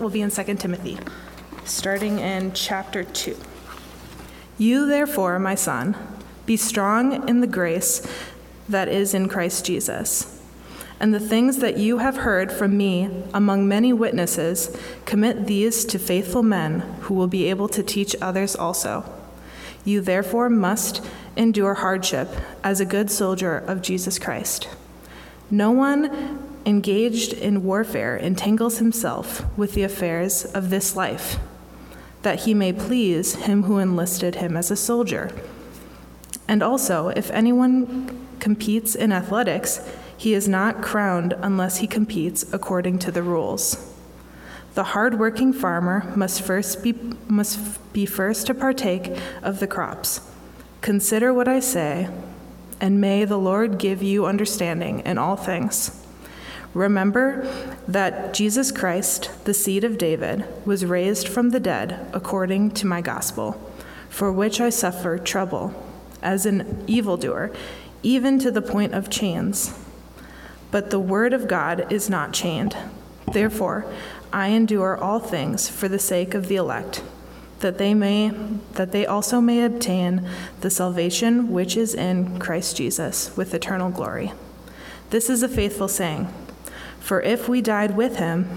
will be in 2 Timothy, starting in chapter 2. You, therefore, my son, be strong in the grace that is in Christ Jesus. And the things that you have heard from me among many witnesses, commit these to faithful men who will be able to teach others also. You therefore must endure hardship as a good soldier of Jesus Christ. No one engaged in warfare entangles himself with the affairs of this life, that he may please him who enlisted him as a soldier. And also, if anyone competes in athletics, he is not crowned unless he competes according to the rules. The hard-working farmer must be first to partake of the crops. Consider what I say, and may the Lord give you understanding in all things. Remember that Jesus Christ, the seed of David, was raised from the dead according to my gospel, for which I suffer trouble as an evildoer, even to the point of chains. But the word of God is not chained. Therefore, I endure all things for the sake of the elect, that they also may obtain the salvation which is in Christ Jesus with eternal glory. This is a faithful saying, for if we died with him,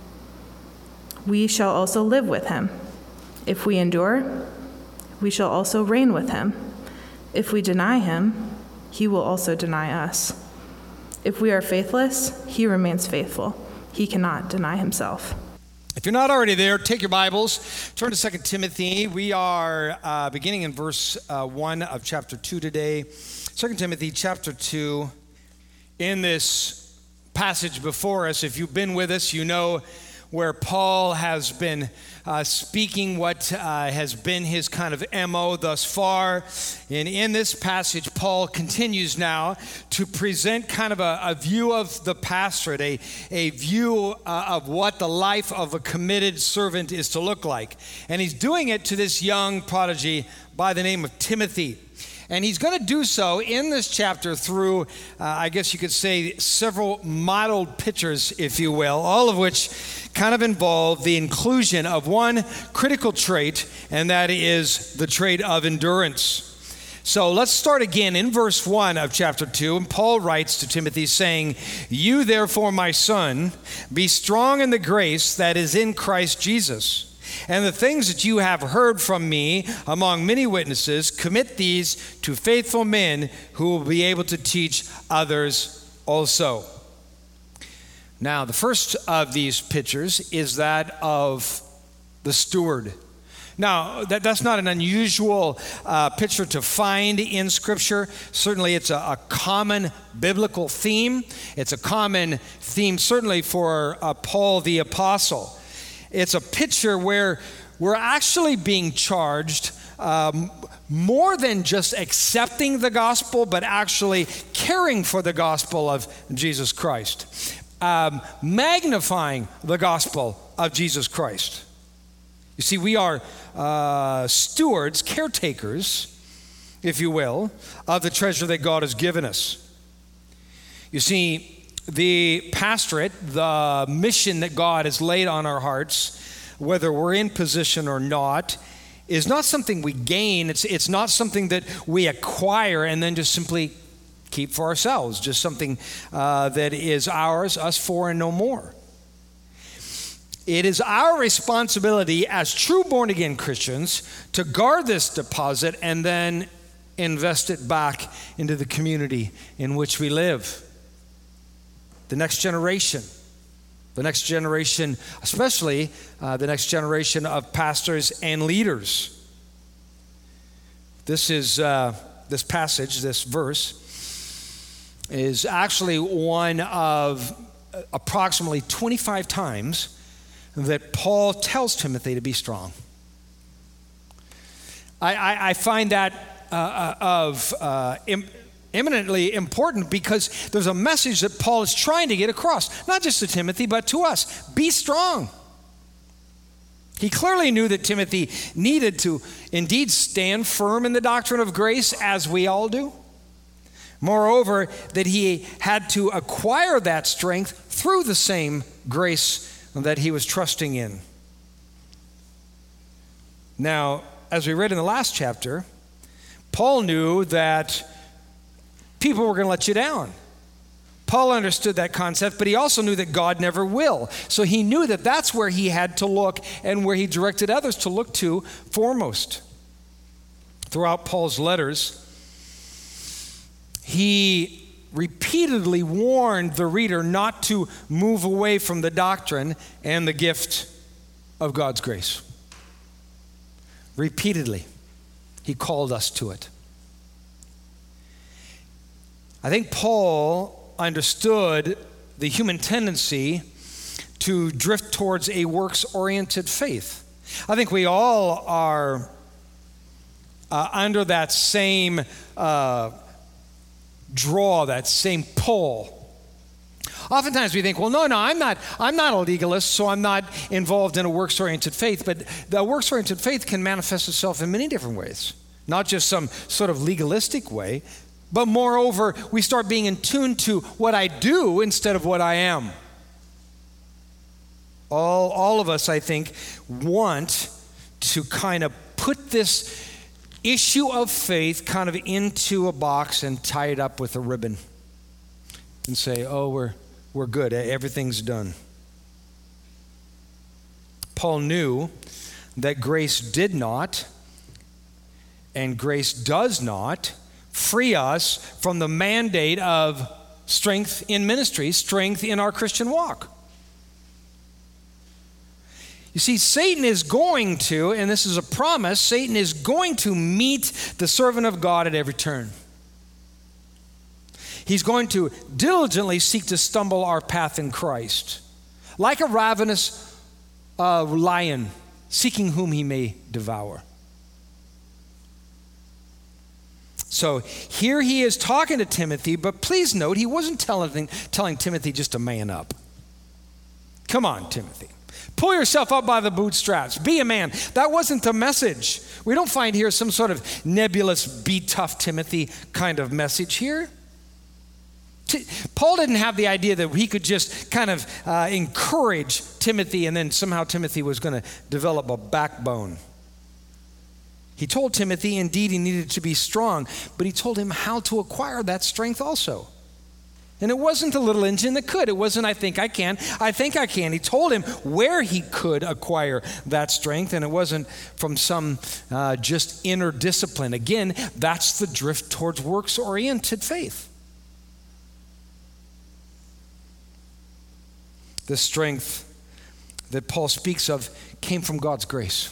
we shall also live with him. If we endure, we shall also reign with him. If we deny him, he will also deny us. If we are faithless, he remains faithful. He cannot deny himself. If you're not already there, take your Bibles, turn to 2 Timothy. We are beginning in verse 1 of chapter 2 today. 2 Timothy chapter 2. In this passage before us, if you've been with us, you know where Paul has been speaking what has been his kind of MO thus far. And in this passage, Paul continues now to present kind of a view of the pastorate, a view of what the life of a committed servant is to look like. And he's doing it to this young prodigy by the name of Timothy. And he's going to do so in this chapter through, I guess you could say, several modeled pictures, if you will, all of which kind of involve the inclusion of one critical trait, and that is the trait of endurance. So let's start again in verse 1 of chapter 2. And Paul writes to Timothy saying, You therefore, my son, be strong in the grace that is in Christ Jesus. And the things that you have heard from me among many witnesses, commit these to faithful men who will be able to teach others also. Now, the first of these pictures is that of the steward. Now, that's not an unusual picture to find in Scripture. Certainly, it's a common biblical theme. It's a common theme, certainly, for Paul the Apostle. It's a picture where we're actually being charged more than just accepting the gospel, but actually caring for the gospel of Jesus Christ, magnifying the gospel of Jesus Christ. You see, we are stewards, caretakers, if you will, of the treasure that God has given us. You see, the pastorate, the mission that God has laid on our hearts, whether we're in position or not, is not something we gain. It's not something that we acquire and then just simply keep for ourselves, just something that is ours, us for, and no more. It is our responsibility as true born-again Christians to guard this deposit and then invest it back into the community in which we live. The next generation, especially the next generation of pastors and leaders. This passage, this verse, is actually one of approximately 25 times that Paul tells Timothy to be strong. I find that eminently important because there's a message that Paul is trying to get across, not just to Timothy, but to us. Be strong. He clearly knew that Timothy needed to indeed stand firm in the doctrine of grace, as we all do. Moreover, that he had to acquire that strength through the same grace that he was trusting in. Now, as we read in the last chapter, Paul knew that people were going to let you down. Paul understood that concept, but he also knew that God never will. So he knew that that's where he had to look and where he directed others to look to foremost. Throughout Paul's letters, he repeatedly warned the reader not to move away from the doctrine and the gift of God's grace. Repeatedly, he called us to it. I think Paul understood the human tendency to drift towards a works-oriented faith. I think we all are under that same draw, that same pull. Oftentimes we think, well, no, I'm not a legalist, so I'm not involved in a works-oriented faith. But the works-oriented faith can manifest itself in many different ways, not just some sort of legalistic way, but moreover, we start being in tune to what I do instead of what I am. All of us, I think, want to kind of put this issue of faith kind of into a box and tie it up with a ribbon and say, oh, we're good, everything's done. Paul knew that grace did not, and grace does not, free us from the mandate of strength in ministry, strength in our Christian walk. You see, Satan is going to, and this is a promise, Satan is going to meet the servant of God at every turn. He's going to diligently seek to stumble our path in Christ, like a ravenous lion seeking whom he may devour. So here he is talking to Timothy, but please note, he wasn't telling Timothy just to man up. Come on, Timothy. Pull yourself up by the bootstraps. Be a man. That wasn't the message. We don't find here some sort of nebulous, be tough, Timothy kind of message here. Paul didn't have the idea that he could just kind of encourage Timothy and then somehow Timothy was going to develop a backbone. He told Timothy, indeed, he needed to be strong, but he told him how to acquire that strength also. And it wasn't a little engine that could. It wasn't, I think I can. He told him where he could acquire that strength, and it wasn't from some just inner discipline. Again, that's the drift towards works-oriented faith. The strength that Paul speaks of came from God's grace.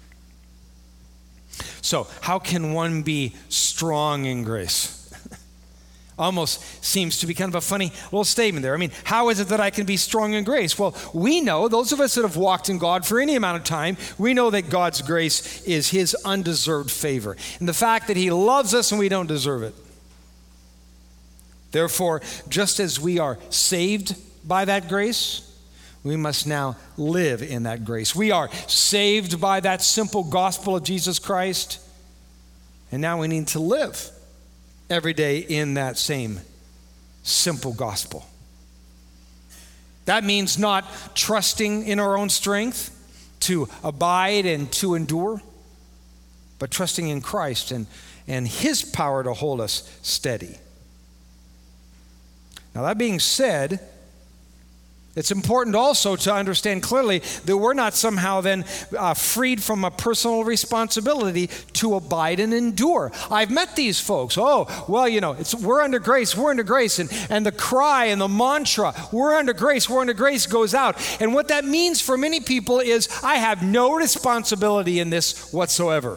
So, how can one be strong in grace? Almost seems to be kind of a funny little statement there. I mean, how is it that I can be strong in grace? Well, we know, those of us that have walked in God for any amount of time, we know that God's grace is his undeserved favor. And the fact that he loves us and we don't deserve it. Therefore, just as we are saved by that grace, we must now live in that grace. We are saved by that simple gospel of Jesus Christ, and now we need to live every day in that same simple gospel. That means not trusting in our own strength to abide and to endure, but trusting in Christ and his power to hold us steady. Now, that being said, it's important also to understand clearly that we're not somehow then freed from a personal responsibility to abide and endure. I've met these folks. Oh, well, we're under grace. And the cry and the mantra, we're under grace goes out. And what that means for many people is, I have no responsibility in this whatsoever.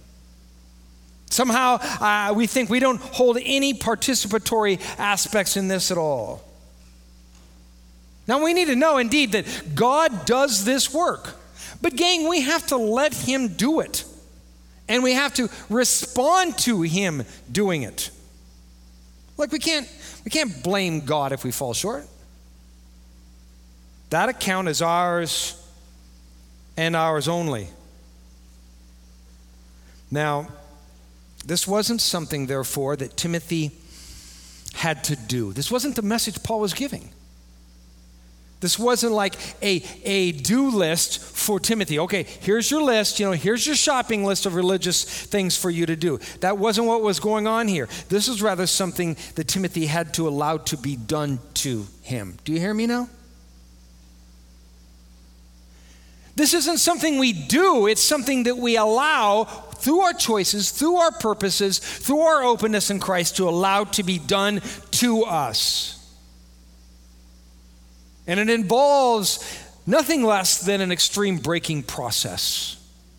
Somehow we think we don't hold any participatory aspects in this at all. Now, we need to know, indeed, that God does this work. But, gang, we have to let him do it. And we have to respond to him doing it. Like, we can't blame God if we fall short. That account is ours and ours only. Now, this wasn't something, therefore, that Timothy had to do. This wasn't the message Paul was giving. This wasn't like a do list for Timothy. Okay, here's your list, here's your shopping list of religious things for you to do. That wasn't what was going on here. This is rather something that Timothy had to allow to be done to him. Do you hear me now? This isn't something we do, it's something that we allow through our choices, through our purposes, through our openness in Christ to allow to be done to us. And it involves nothing less than an extreme breaking process.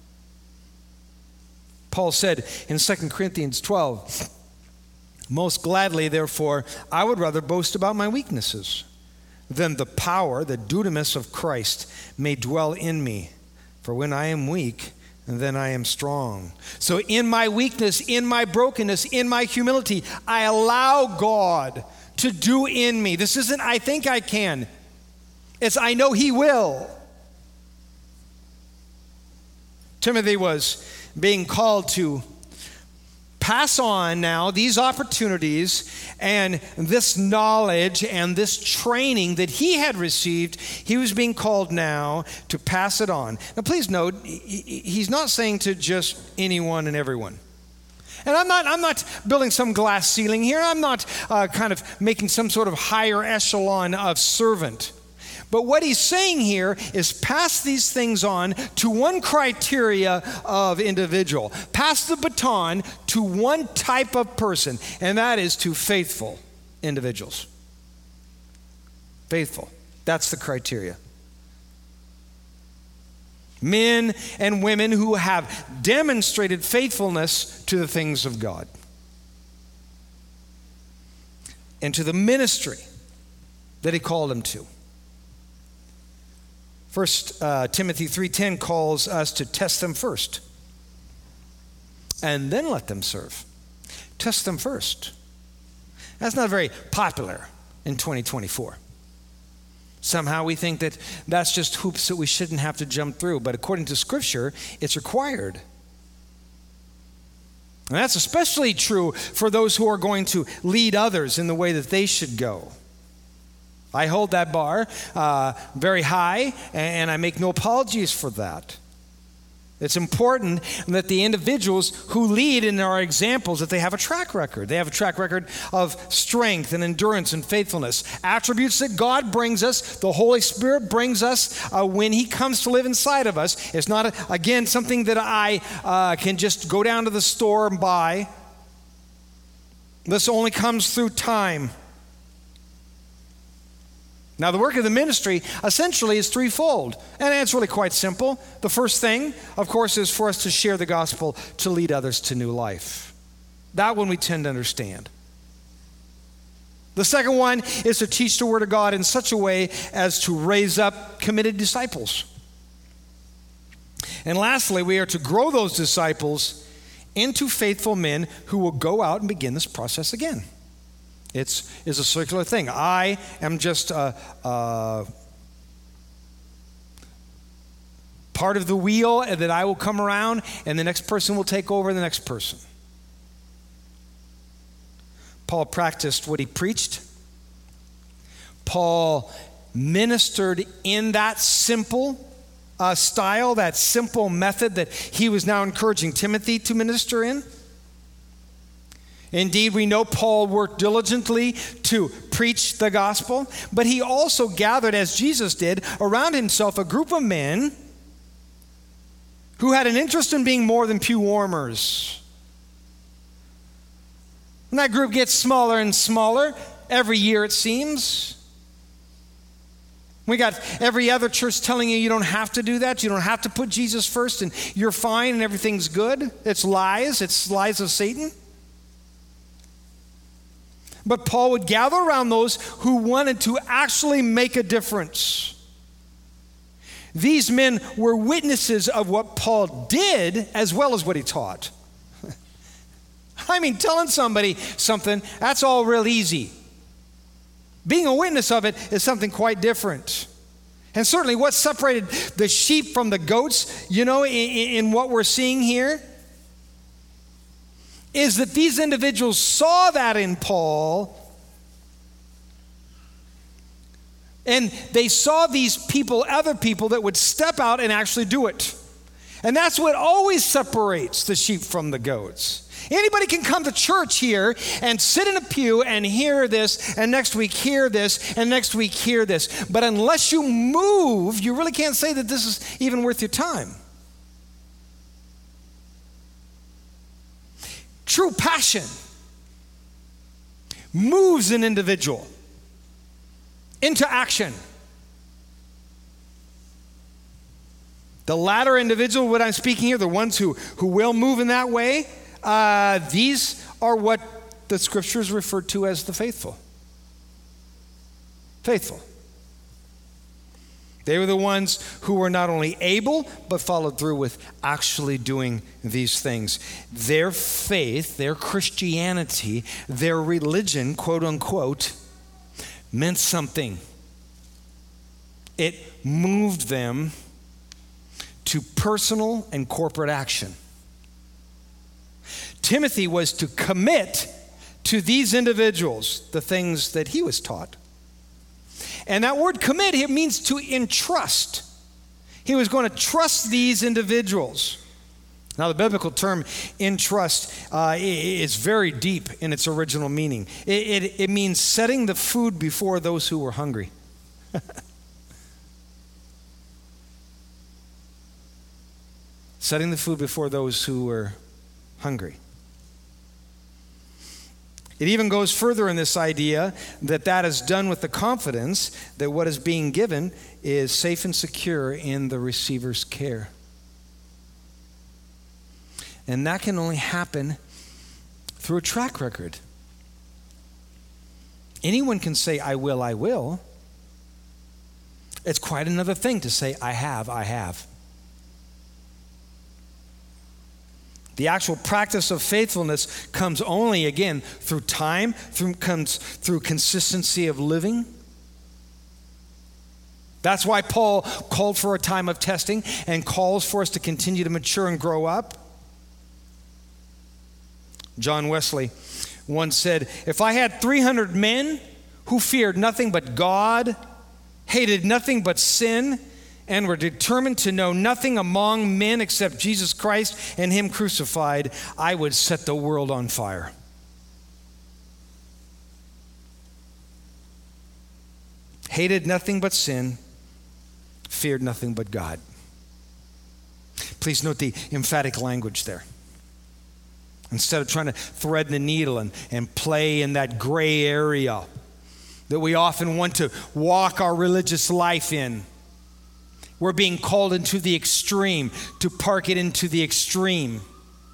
Paul said in 2 Corinthians 12, "Most gladly, therefore, I would rather boast about my weaknesses, than the power, the dunamis of Christ may dwell in me. For when I am weak, then I am strong." So in my weakness, in my brokenness, in my humility, I allow God to do in me. This isn't, I think I can. It's, I know He will. Timothy was being called to pass on now these opportunities and this knowledge and this training that he had received. He was being called now to pass it on. Now please note, he's not saying to just anyone and everyone. And I'm not building some glass ceiling here. I'm not kind of making some sort of higher echelon of servant. But what he's saying here is pass these things on to one criteria of individual. Pass the baton to one type of person, and that is to faithful individuals. Faithful. That's the criteria. Men and women who have demonstrated faithfulness to the things of God and to the ministry that He called them to. 1 Timothy 3:10 calls us to test them first and then let them serve. Test them first. That's not very popular in 2024. Somehow we think that that's just hoops that we shouldn't have to jump through, but according to Scripture, it's required. And that's especially true for those who are going to lead others in the way that they should go. I hold that bar very high, and I make no apologies for that. It's important that the individuals who lead in our examples, that they have a track record. They have a track record of strength and endurance and faithfulness. Attributes that God brings us, the Holy Spirit brings us when He comes to live inside of us. It's not, again, something that I can just go down to the store and buy. This only comes through time. Now, the work of the ministry essentially is threefold, and it's really quite simple. The first thing, of course, is for us to share the gospel to lead others to new life. That one we tend to understand. The second one is to teach the Word of God in such a way as to raise up committed disciples. And lastly, we are to grow those disciples into faithful men who will go out and begin this process again. It's a circular thing. I am just part of the wheel, and that I will come around, and the next person will take over the next person. Paul practiced what he preached. Paul ministered in that simple style, that simple method that he was now encouraging Timothy to minister in. Indeed, we know Paul worked diligently to preach the gospel, but he also gathered, as Jesus did, around himself a group of men who had an interest in being more than pew warmers. And that group gets smaller and smaller every year, it seems. We got every other church telling you don't have to do that. You don't have to put Jesus first and you're fine and everything's good. It's lies of Satan. But Paul would gather around those who wanted to actually make a difference. These men were witnesses of what Paul did as well as what he taught. I mean, telling somebody something, that's all real easy. Being a witness of it is something quite different. And certainly what separated the sheep from the goats, in what we're seeing here, is that these individuals saw that in Paul, And they saw these people, other people that would step out and actually do it. And that's what always separates the sheep from the goats. Anybody can come to church here and sit in a pew and hear this, and next week hear this, and next week hear this. But unless you move, you really can't say that this is even worth your time. True passion moves an individual into action. The latter individual, what I'm speaking here, the ones who will move in that way, these are what the scriptures refer to as the faithful. Faithful. They were the ones who were not only able, but followed through with actually doing these things. Their faith, their Christianity, their religion, quote unquote, meant something. It moved them to personal and corporate action. Timothy was to commit to these individuals the things that he was taught. And that word commit, it means to entrust. He was going to trust these individuals. Now, the biblical term entrust is very deep in its original meaning. It means setting the food before those who were hungry. Setting the food before those who were hungry. It even goes further in this idea that is done with the confidence that what is being given is safe and secure in the receiver's care. And that can only happen through a track record. Anyone can say, I will, I will. It's quite another thing to say, I have, I have. The actual practice of faithfulness comes only, again, through time, comes through consistency of living. That's why Paul called for a time of testing and calls for us to continue to mature and grow up. John Wesley once said, if I had 300 men who feared nothing but God, hated nothing but sin, and were determined to know nothing among men except Jesus Christ and Him crucified, I would set the world on fire. Hated nothing but sin, feared nothing but God. Please note the emphatic language there. Instead of trying to thread the needle and play in that gray area that we often want to walk our religious life in, we're being called into the extreme, to park it into the extreme.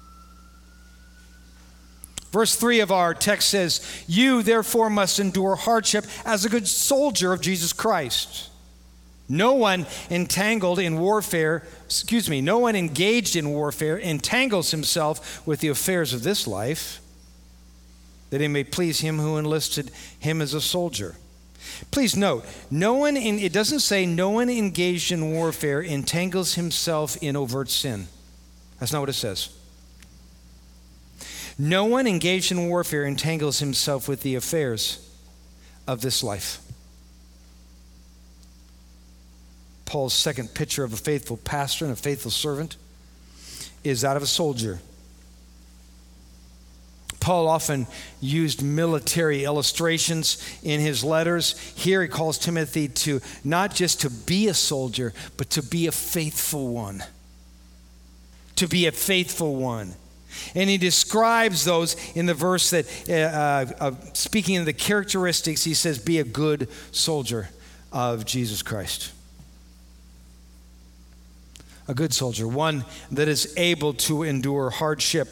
Verse 3 of our text says, you therefore must endure hardship as a good soldier of Jesus Christ. No one engaged in warfare entangles himself with the affairs of this life, that he may please him who enlisted him as a soldier. Please note, it doesn't say no one engaged in warfare entangles himself in overt sin. That's not what it says. No one engaged in warfare entangles himself with the affairs of this life. Paul's second picture of a faithful pastor and a faithful servant is that of a soldier. Paul often used military illustrations in his letters. Here he calls Timothy to not just to be a soldier, but to be a faithful one. To be a faithful one. And he describes those in the verse that, speaking of the characteristics, he says, be a good soldier of Jesus Christ. A good soldier, one that is able to endure hardship.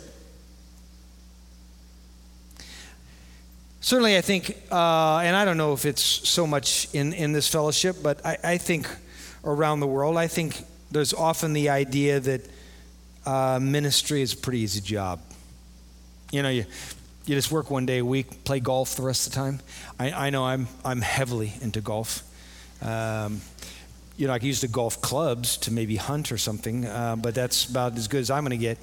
Certainly, I think, and I don't know if it's so much in this fellowship, but I think around the world, I think there's often the idea that ministry is a pretty easy job. You know, you just work one day a week, play golf the rest of the time. I know I'm heavily into golf. I can use the golf clubs to maybe hunt or something, but that's about as good as I'm going to get.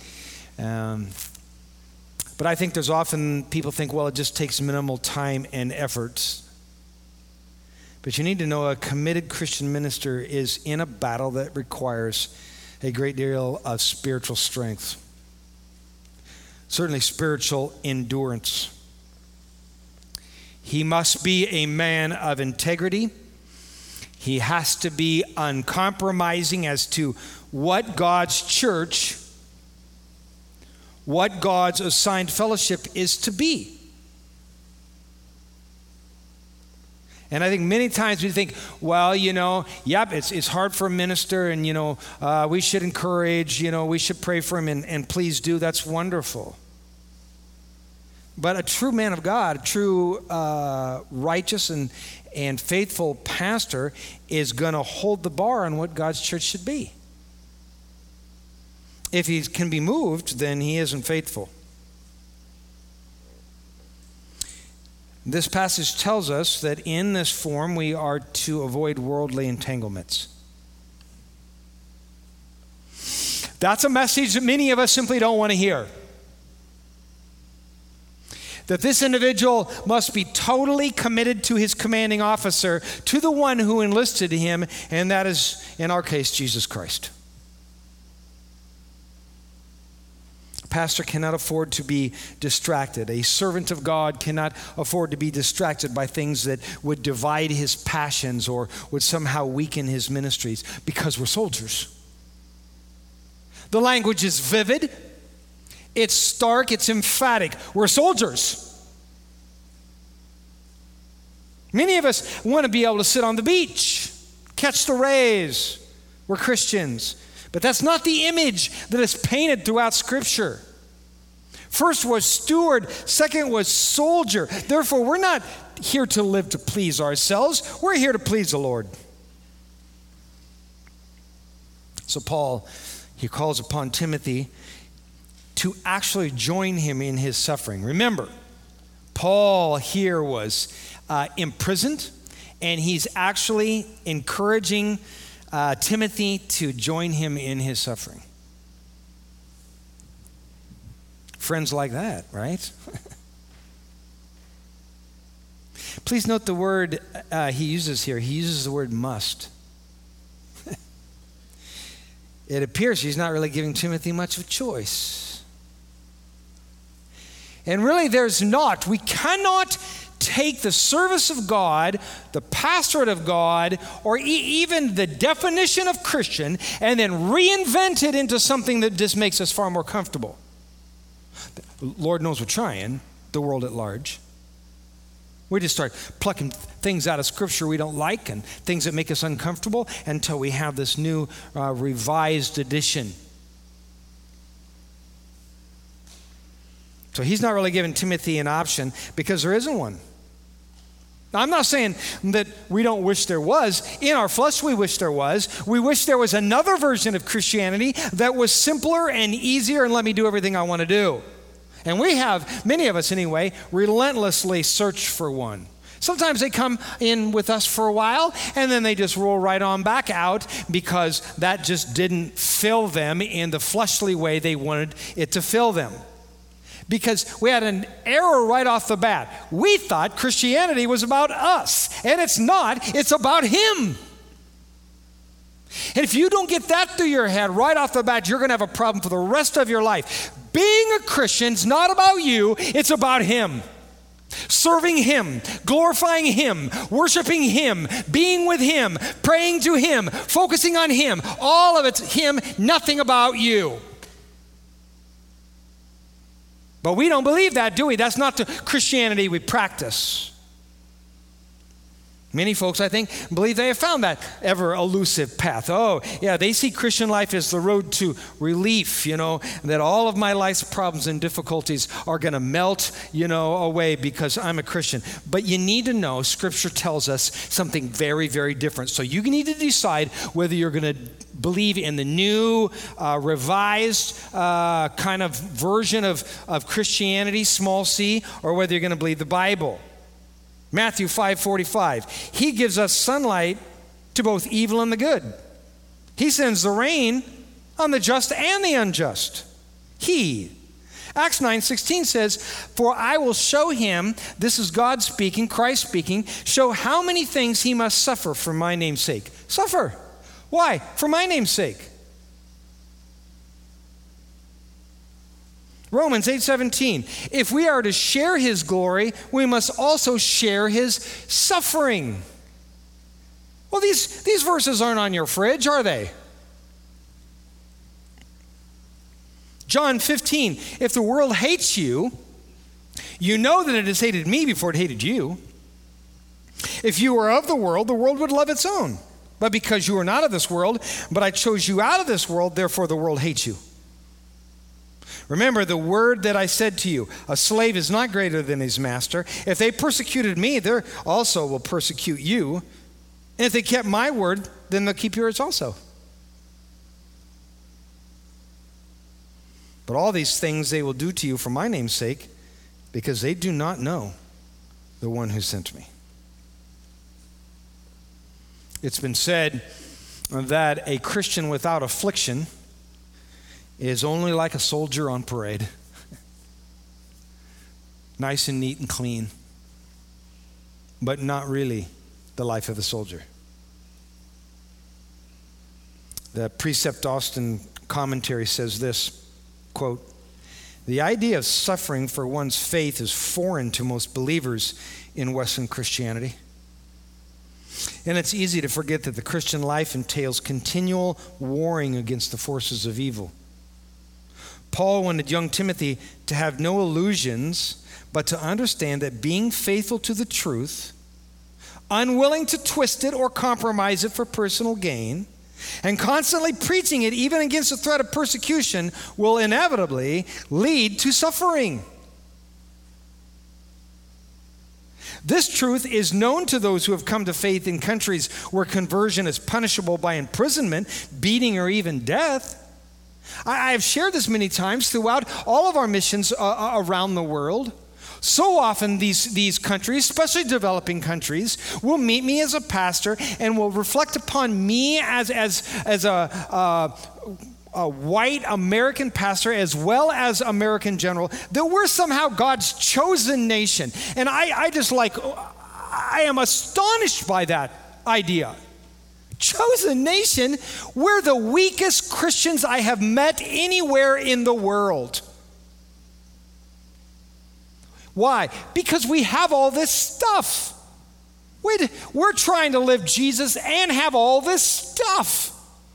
But I think there's often people think, well, it just takes minimal time and effort. But you need to know a committed Christian minister is in a battle that requires a great deal of spiritual strength. Certainly spiritual endurance. He must be a man of integrity. He has to be uncompromising as to what God's church, what God's assigned fellowship is to be. And I think many times we think, well, it's hard for a minister, and, we should encourage, we should pray for him, and please do. That's wonderful. But a true man of God, a true righteous and faithful pastor is going to hold the bar on what God's church should be. If he can be moved, then he isn't faithful. This passage tells us that in this form we are to avoid worldly entanglements. That's a message that many of us simply don't want to hear. That this individual must be totally committed to his commanding officer, to the one who enlisted him, and that is, in our case, Jesus Christ. Pastor cannot afford to be distracted. A servant of God cannot afford to be distracted by things that would divide his passions or would somehow weaken his ministries, because we're soldiers. The language is vivid, it's stark, it's emphatic. We're soldiers. Many of us want to be able to sit on the beach, catch the rays. We're Christians. But that's not the image that is painted throughout Scripture. First was steward, second was soldier. Therefore, we're not here to live to please ourselves. We're here to please the Lord. So Paul, he calls upon Timothy to actually join him in his suffering. Remember, Paul here was imprisoned, and he's actually encouraging Timothy to join him in his suffering. Friends like that, right? Please note the word he uses here. He uses the word must. It appears he's not really giving Timothy much of a choice. And really there's not. We cannot take the service of God, the pastorate of God, or even the definition of Christian, and then reinvent it into something that just makes us far more comfortable. Lord knows we're trying, the world at large. We just start plucking things out of Scripture we don't like and things that make us uncomfortable until we have this new revised edition. So he's not really giving Timothy an option because there isn't one. Now, I'm not saying that we don't wish there was. In our flesh, we wish there was. We wish there was another version of Christianity that was simpler and easier and let me do everything I want to do. And we have, many of us anyway, relentlessly searched for one. Sometimes they come in with us for a while and then they just roll right on back out because that just didn't fill them in the fleshly way they wanted it to fill them. Because we had an error right off the bat. We thought Christianity was about us, and it's not. It's about Him. And if you don't get that through your head right off the bat, you're going to have a problem for the rest of your life. Being a Christian is not about you, it's about Him. Serving Him, glorifying Him, worshiping Him, being with Him, praying to Him, focusing on Him. All of it's Him, nothing about you. But we don't believe that, do we? That's not the Christianity we practice. Many folks, I think, believe they have found that ever elusive path. Oh, yeah, they see Christian life as the road to relief, that all of my life's problems and difficulties are going to melt, away because I'm a Christian. But you need to know Scripture tells us something very, very different. So you need to decide whether you're going to believe in the new, revised kind of version of Christianity, small c, or whether you're going to believe the Bible. Matthew 5:45. He gives us sunlight to both evil and the good. He sends the rain on the just and the unjust. He. Acts 9:16 says, "For I will show him," this is God speaking, Christ speaking, "show how many things he must suffer for my name's sake." Suffer. Why? For my name's sake. Romans 8:17, "If we are to share his glory, we must also share his suffering." Well, these verses aren't on your fridge, are they? John 15, "If the world hates you, you know that it has hated me before it hated you. If you were of the world would love its own. But because you are not of this world, but I chose you out of this world, therefore the world hates you. Remember the word that I said to you, a slave is not greater than his master. If they persecuted me, they also will persecute you. And if they kept my word, then they'll keep yours also. But all these things they will do to you for my name's sake, because they do not know the one who sent me." It's been said that a Christian without affliction is only like a soldier on parade. Nice and neat and clean, but not really the life of a soldier. The Precept Austin commentary says this, quote, "The idea of suffering for one's faith is foreign to most believers in Western Christianity. And it's easy to forget that the Christian life entails continual warring against the forces of evil. Paul wanted young Timothy to have no illusions, but to understand that being faithful to the truth, unwilling to twist it or compromise it for personal gain, and constantly preaching it even against the threat of persecution will inevitably lead to suffering. This truth is known to those who have come to faith in countries where conversion is punishable by imprisonment, beating, or even death. I have shared this many times throughout all of our missions around the world. So often these countries, especially developing countries, will meet me as a pastor and will reflect upon me as a white American pastor as well as American general, that we're somehow God's chosen nation. And I am astonished by that idea. Chosen nation, we're the weakest Christians I have met anywhere in the world. Why? Because we have all this stuff. We're trying to live Jesus and have all this stuff.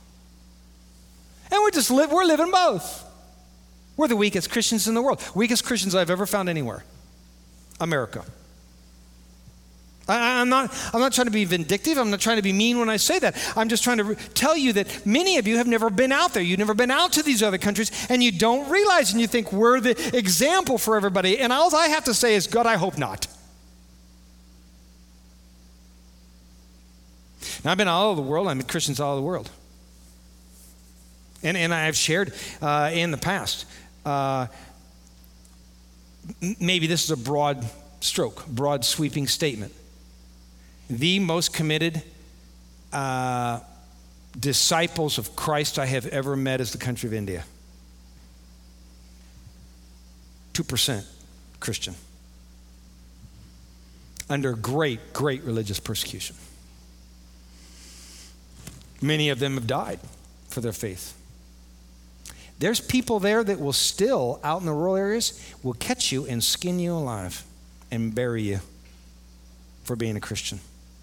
And we're living both. We're the weakest Christians in the world. Weakest Christians I've ever found anywhere. America. I'm not trying to be vindictive. I'm not trying to be mean when I say that. I'm just trying to tell you that many of you have never been out there. You've never been out to these other countries, and you don't realize, and you think we're the example for everybody. And all I have to say is, God, I hope not. Now, I've been all over the world. I met Christians all over the world. And I have shared in the past. Maybe this is a broad sweeping statement. The most committed disciples of Christ I have ever met is the country of India. 2% Christian. Under great religious persecution. Many of them have died for their faith. There's people there that will still, out in the rural areas, will catch you and skin you alive and bury you for being a Christian.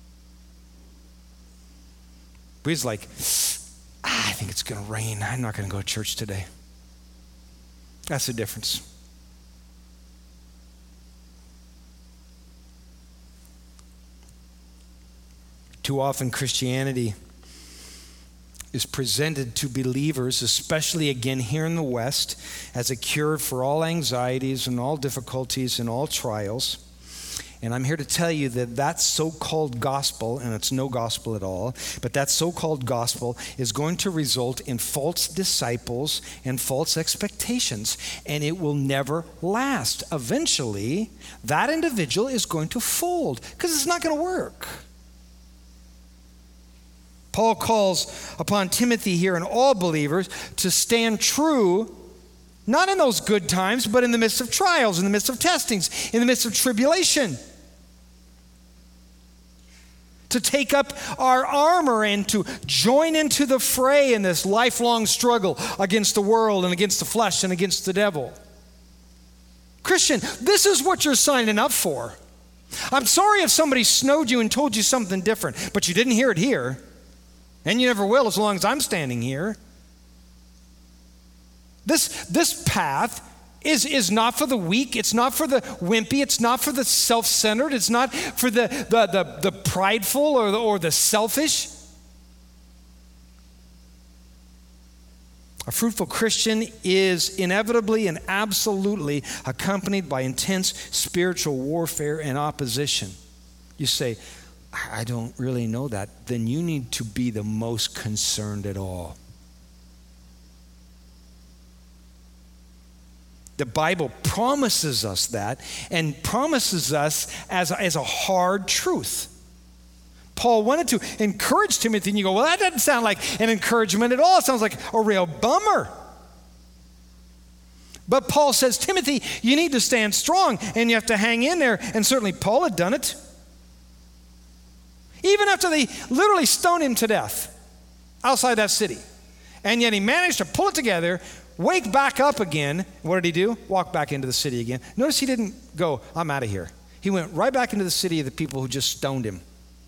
But he's like, I think it's going to rain. I'm not going to go to church today. That's the difference. Too often Christianity is presented to believers, especially again here in the West, as a cure for all anxieties and all difficulties and all trials. And I'm here to tell you that that so-called gospel, and it's no gospel at all, but that so-called gospel is going to result in false disciples and false expectations, and it will never last. Eventually, that individual is going to fold because it's not going to work. Paul calls upon Timothy here and all believers to stand true Not in those good times, but in the midst of trials, in the midst of testings, in the midst of tribulation. To take up our armor and to join into the fray in this lifelong struggle against the world and against the flesh and against the devil. Christian, this is what you're signing up for. I'm sorry if somebody snowed you and told you something different, but you didn't hear it here, and you never will as long as I'm standing here. This path is not for the weak. It's not for the wimpy. It's not for the self-centered. It's not for the prideful or the selfish. A fruitful Christian is inevitably and absolutely accompanied by intense spiritual warfare and opposition. You say, I don't really know that. Then you need to be the most concerned at all. The Bible promises us that, and promises us as a hard truth. Paul wanted to encourage Timothy, and you go, well, that doesn't sound like an encouragement at all. It sounds like a real bummer. But Paul says, Timothy, you need to stand strong, and you have to hang in there. And certainly Paul had done it. Even after they literally stoned him to death outside that city. And yet he managed to pull it together, wake back up again. What did he do? Walk back into the city again. Notice he didn't go, I'm out of here. He went right back into the city of the people who just stoned him.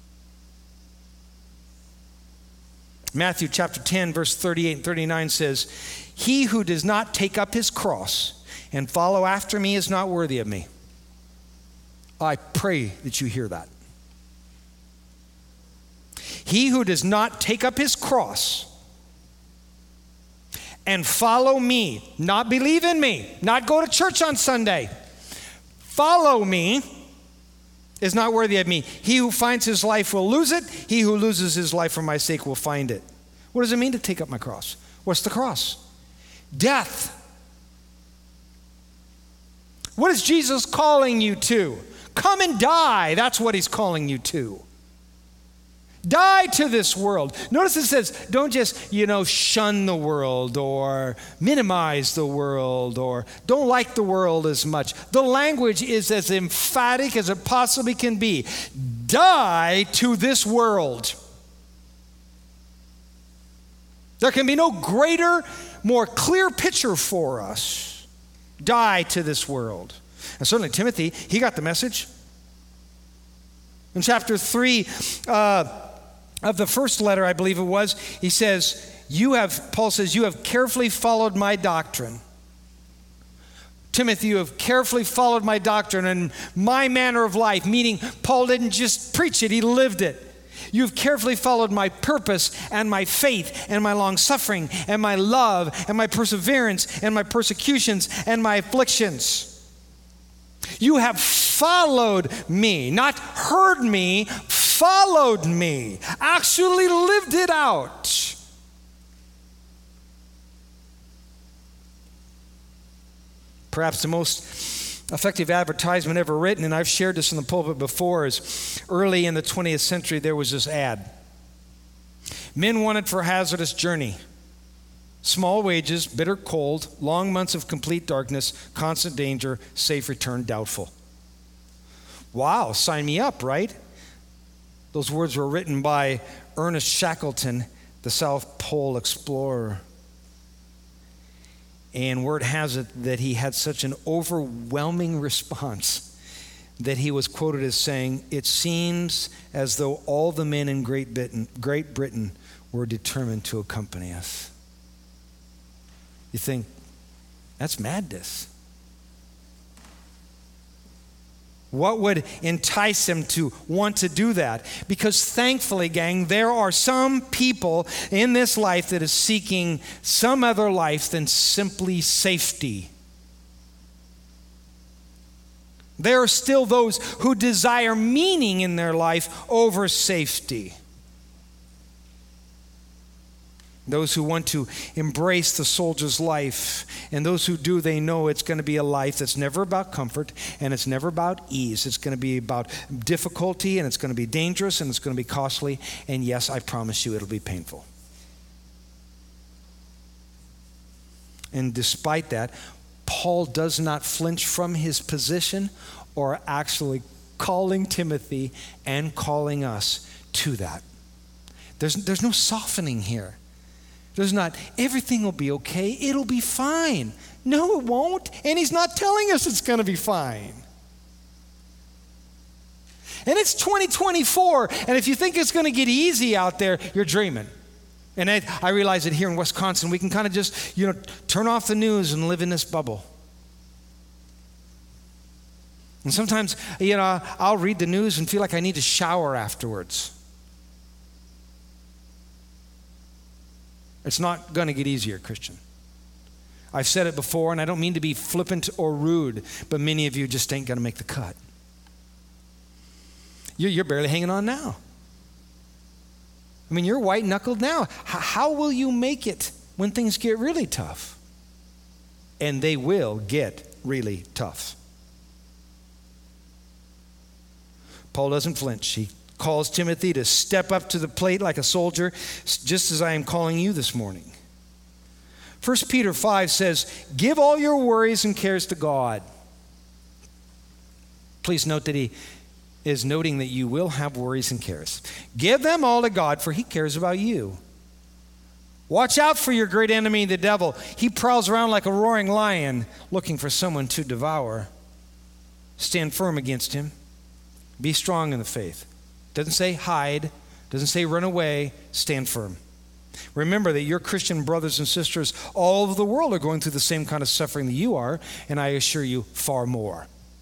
Matthew chapter 10, verse 38 and 39 says, he who does not take up his cross and follow after me is not worthy of me. I pray that you hear that. He who does not take up his cross and follow me, not believe in me, not go to church on Sunday, follow me, is not worthy of me. He who finds his life will lose it. He who loses his life for my sake will find it. What does it mean to take up my cross? What's the cross? Death. What is Jesus calling you to? Come and die. That's what he's calling you to. Die to this world. Notice it says, don't just, shun the world or minimize the world or don't like the world as much. The language is as emphatic as it possibly can be. Die to this world. There can be no greater, more clear picture for us. Die to this world. And certainly Timothy, he got the message. In chapter 3, of the first letter, I believe it was, he says, Paul says, you have carefully followed my doctrine. Timothy, you have carefully followed my doctrine and my manner of life, meaning Paul didn't just preach it, he lived it. You've carefully followed my purpose and my faith and my long suffering and my love and my perseverance and my persecutions and my afflictions. You have followed me, not heard me, followed me, actually lived it out. Perhaps the most effective advertisement ever written, and I've shared this in the pulpit before, is early in the 20th century there was this ad. Men wanted for hazardous journey. Small wages, bitter cold, long months of complete darkness, constant danger, safe return doubtful. Wow, sign me up, right? Those words were written by Ernest Shackleton, the South Pole explorer. And word has it that he had such an overwhelming response that he was quoted as saying, it seems as though all the men in Great Britain were determined to accompany us. You think, that's madness. What would entice him to want to do that? Because thankfully, gang, there are some people in this life that is seeking some other life than simply safety. There are still those who desire meaning in their life over safety. Those who want to embrace the soldier's life, and those who do, they know it's going to be a life that's never about comfort and it's never about ease. It's going to be about difficulty, and it's going to be dangerous, and it's going to be costly, and yes, I promise you it'll be painful. And despite that, Paul does not flinch from his position or actually calling Timothy and calling us to that. There's no softening here. There's not, everything will be okay, it'll be fine. No, it won't. And he's not telling us it's going to be fine. And it's 2024, and if you think it's going to get easy out there, you're dreaming. And I realize that here in Wisconsin, we can kind of just, turn off the news and live in this bubble. And sometimes, I'll read the news and feel like I need to shower afterwards. It's not going to get easier, Christian. I've said it before, and I don't mean to be flippant or rude, but many of you just ain't going to make the cut. You're barely hanging on now. I mean, you're white-knuckled now. How will you make it when things get really tough? And they will get really tough. Paul doesn't flinch. He calls Timothy to step up to the plate like a soldier, just as I am calling you this morning. 1 Peter 5 says, give all your worries and cares to God. Please note that he is noting that you will have worries and cares. Give them all to God, for he cares about you. Watch out for your great enemy, the devil. He prowls around like a roaring lion, looking for someone to devour. Stand firm against him. Be strong in the faith. Doesn't say hide, doesn't say run away, stand firm. Remember that your Christian brothers and sisters all over the world are going through the same kind of suffering that you are, and I assure you, far more.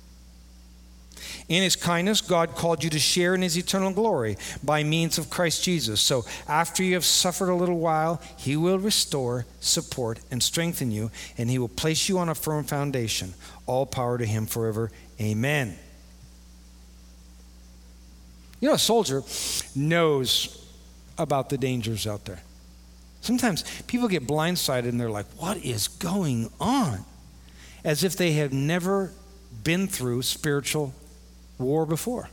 In his kindness, God called you to share in his eternal glory by means of Christ Jesus. So after you have suffered a little while, he will restore, support, and strengthen you, and he will place you on a firm foundation. All power to him forever. Amen. A soldier knows about the dangers out there. Sometimes people get blindsided and they're like, what is going on? As if they have never been through spiritual war before.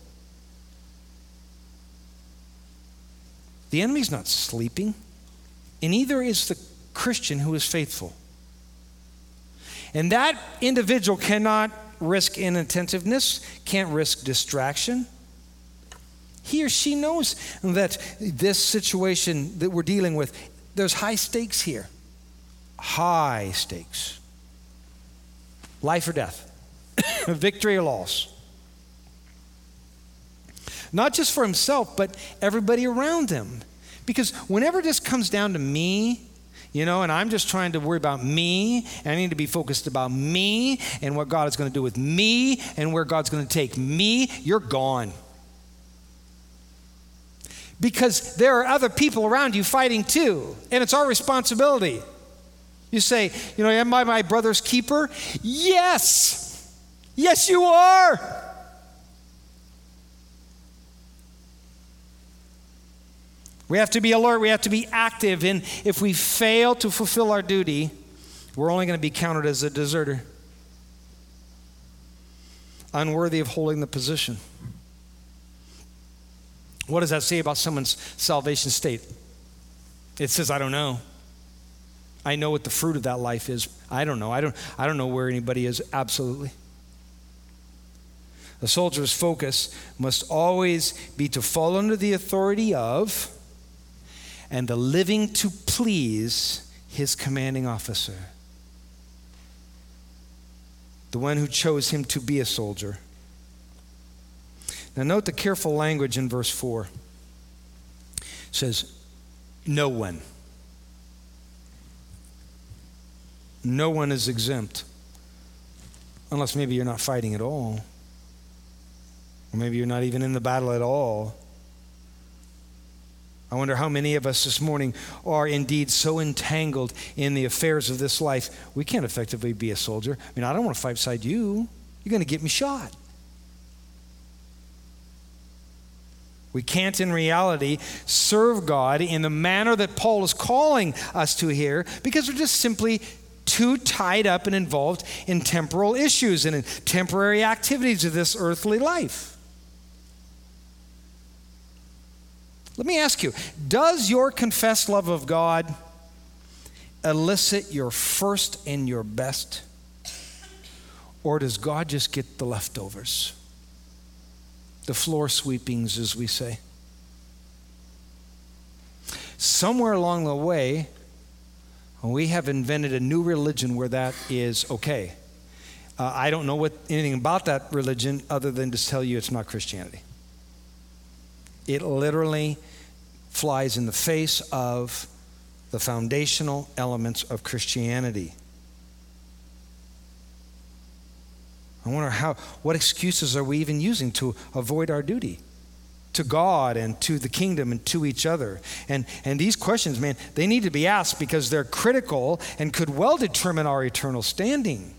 The enemy's not sleeping, and neither is the Christian who is faithful. And that individual cannot risk inattentiveness, can't risk distraction. He or she knows that this situation that we're dealing with, there's high stakes here. High stakes. Life or death. Victory or loss. Not just for himself, but everybody around him. Because whenever this comes down to me, and I'm just trying to worry about me, and I need to be focused about me and what God is going to do with me and where God's going to take me, you're gone. Because there are other people around you fighting too, and it's our responsibility. You say, am I my brother's keeper? Yes. Yes, you are. We have to be alert. We have to be active. And if we fail to fulfill our duty, we're only going to be counted as a deserter, unworthy of holding the position. What does that say about someone's salvation state? It says, I don't know. I know what the fruit of that life is. I don't know. I don't know where anybody is, absolutely. A soldier's focus must always be to fall under the authority of and the living to please his commanding officer, the one who chose him to be a soldier. Now note the careful language in verse 4. It says, no one. No one is exempt. Unless maybe you're not fighting at all. Or maybe you're not even in the battle at all. I wonder how many of us this morning are indeed so entangled in the affairs of this life, we can't effectively be a soldier. I mean, I don't want to fight beside you. You're going to get me shot. We can't, in reality, serve God in the manner that Paul is calling us to here because we're just simply too tied up and involved in temporal issues and in temporary activities of this earthly life. Let me ask you, does your confessed love of God elicit your first and your best? Or does God just get the leftovers? The floor sweepings, as we say. Somewhere along the way, we have invented a new religion where that is okay. I don't know anything about that religion other than to tell you it's not Christianity. It literally flies in the face of the foundational elements of Christianity. I wonder what excuses are we even using to avoid our duty to God and to the kingdom and to each other? And these questions, man, they need to be asked because they're critical and could well determine our eternal standing.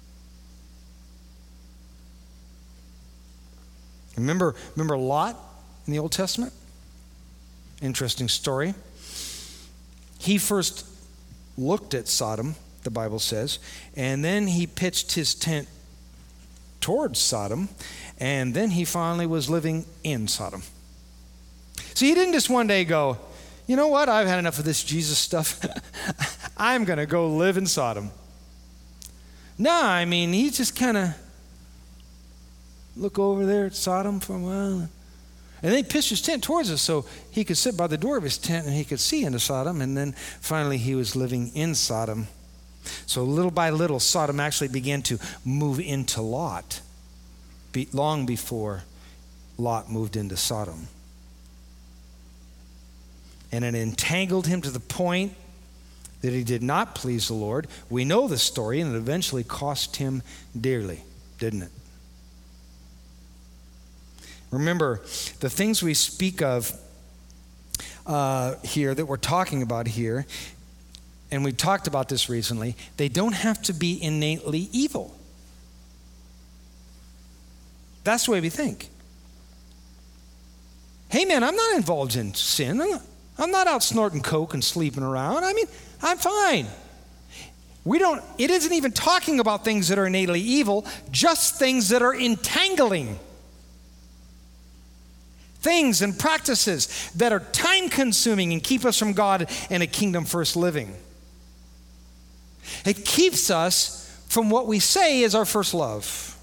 Remember Lot in the Old Testament? Interesting story. He first looked at Sodom, the Bible says, and then he pitched his tent towards Sodom, and then he finally was living in Sodom. See, he didn't just one day go, you know what, I've had enough of this Jesus stuff. I'm going to go live in Sodom. No, I mean, he just kind of look over there at Sodom for a while. And then he pitched his tent towards us so he could sit by the door of his tent and he could see into Sodom. And then finally he was living in Sodom. So little by little, Sodom actually began to move into Lot, long before Lot moved into Sodom. And it entangled him to the point that he did not please the Lord. We know the story, and it eventually cost him dearly, didn't it? Remember, the things we speak of here, that we're talking about here, and we talked about this recently, they don't have to be innately evil. That's the way we think. Hey man, I'm not involved in sin. I'm not out snorting coke and sleeping around. I mean, I'm fine. It isn't even talking about things that are innately evil, just things that are entangling. Things and practices that are time-consuming and keep us from God and a kingdom-first living. It keeps us from what we say is our first love.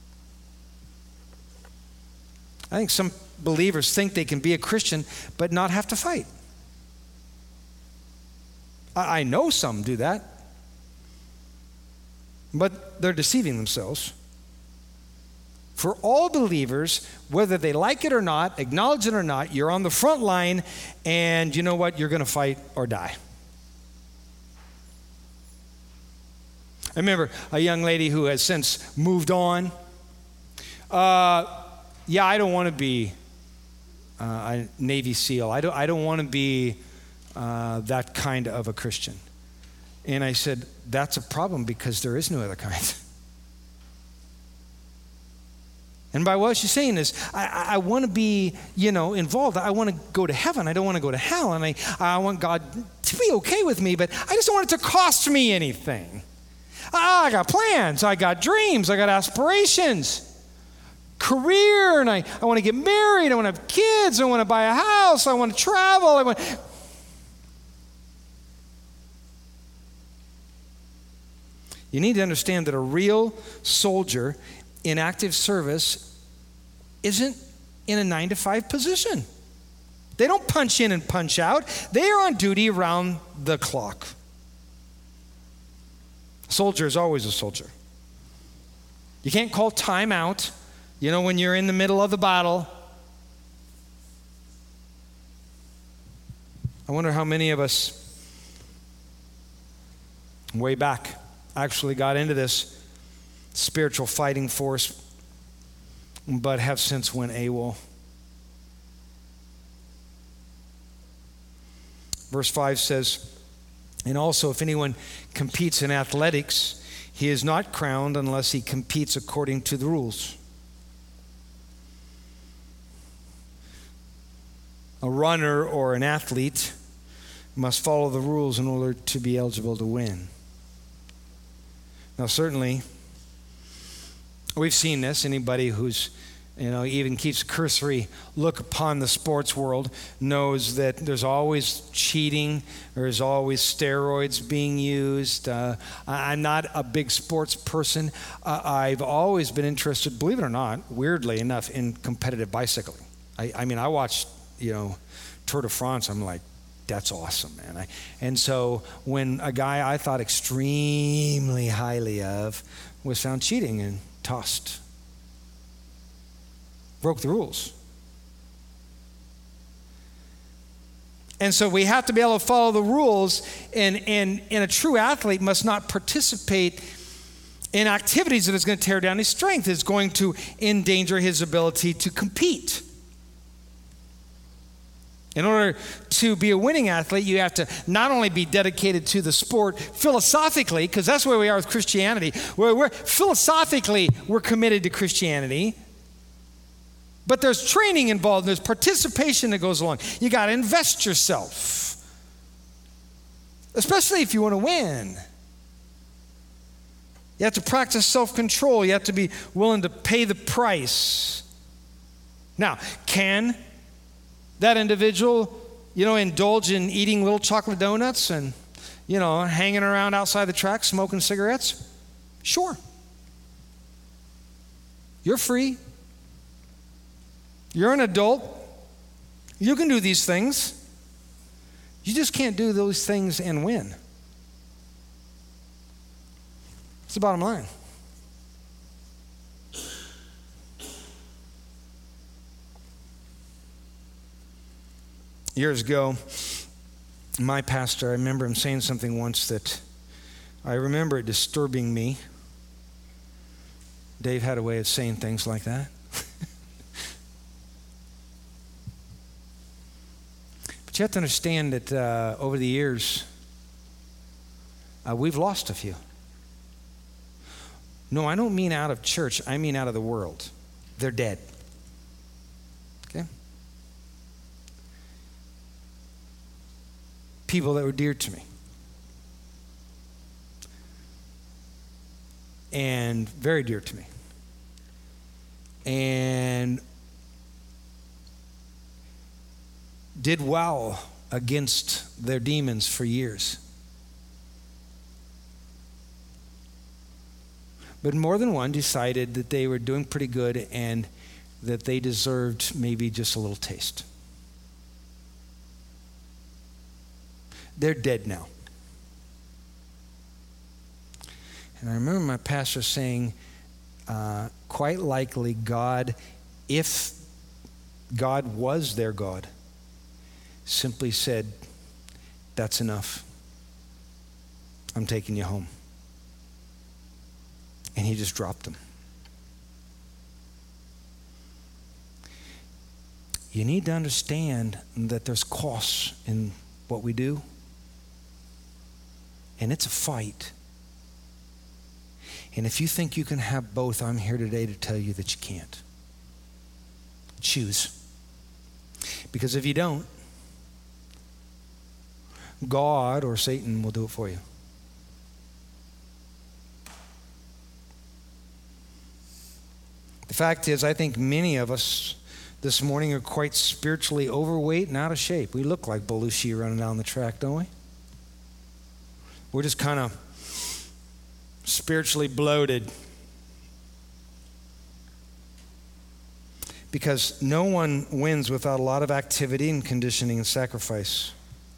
I think some believers think they can be a Christian but not have to fight. I know some do that, but they're deceiving themselves. For all believers, whether they like it or not, acknowledge it or not, you're on the front line, and you know what? You're going to fight or die. I remember a young lady who has since moved on. I don't want to be a Navy SEAL. I don't want to be that kind of a Christian. And I said, that's a problem because there is no other kind. And by what she's saying is, I want to be, involved. I want to go to heaven. I don't want to go to hell. And I want God to be okay with me, but I just don't want it to cost me anything. I got plans. I got dreams. I got aspirations. Career, and I want to get married. I want to have kids. I want to buy a house. I want to travel. You need to understand that a real soldier in active service isn't in a 9-to-5 position. They don't punch in and punch out. They are on duty around the clock. A soldier is always a soldier. You can't call time out, when you're in the middle of the battle. I wonder how many of us way back actually got into this spiritual fighting force, but have since went AWOL. Verse 5 says, and also if anyone competes in athletics, he is not crowned unless he competes according to the rules. A runner or an athlete must follow the rules in order to be eligible to win. Now certainly, we've seen this. Anybody who's even keeps a cursory look upon the sports world, knows that there's always cheating, there's always steroids being used. I'm not a big sports person. I've always been interested, believe it or not, weirdly enough, in competitive bicycling. I watched, Tour de France. I'm like, that's awesome, man. And so when a guy I thought extremely highly of was found cheating and tossed, broke the rules. And so we have to be able to follow the rules, and a true athlete must not participate in activities that is going to tear down his strength, is going to endanger his ability to compete. In order to be a winning athlete, you have to not only be dedicated to the sport philosophically, because that's where we are with Christianity. We're committed to Christianity. But there's training involved, there's participation that goes along. You got to invest yourself, especially if you want to win. You have to practice self-control. You have to be willing to pay the price. Now, can that individual, indulge in eating little chocolate donuts and, hanging around outside the track smoking cigarettes? Sure. You're free. You're an adult. You can do these things. You just can't do those things and win. It's the bottom line. Years ago, my pastor, I remember him saying something once that I remember it disturbing me. Dave had a way of saying things like that. But you have to understand that over the years, we've lost a few. No, I don't mean out of church. I mean out of the world. They're dead. Okay? People that were dear to me. And very dear to me. And did well against their demons for years. But more than one decided that they were doing pretty good and that they deserved maybe just a little taste. They're dead now. And I remember my pastor saying, quite likely God, if God was their God, simply said, that's enough. I'm taking you home. And he just dropped them. You need to understand that there's costs in what we do. And it's a fight. And if you think you can have both, I'm here today to tell you that you can't. Choose. Because if you don't, God or Satan will do it for you. The fact is, I think many of us this morning are quite spiritually overweight and out of shape. We look like Belushi running down the track, don't we? We're just kind of spiritually bloated. Because no one wins without a lot of activity and conditioning and sacrifice.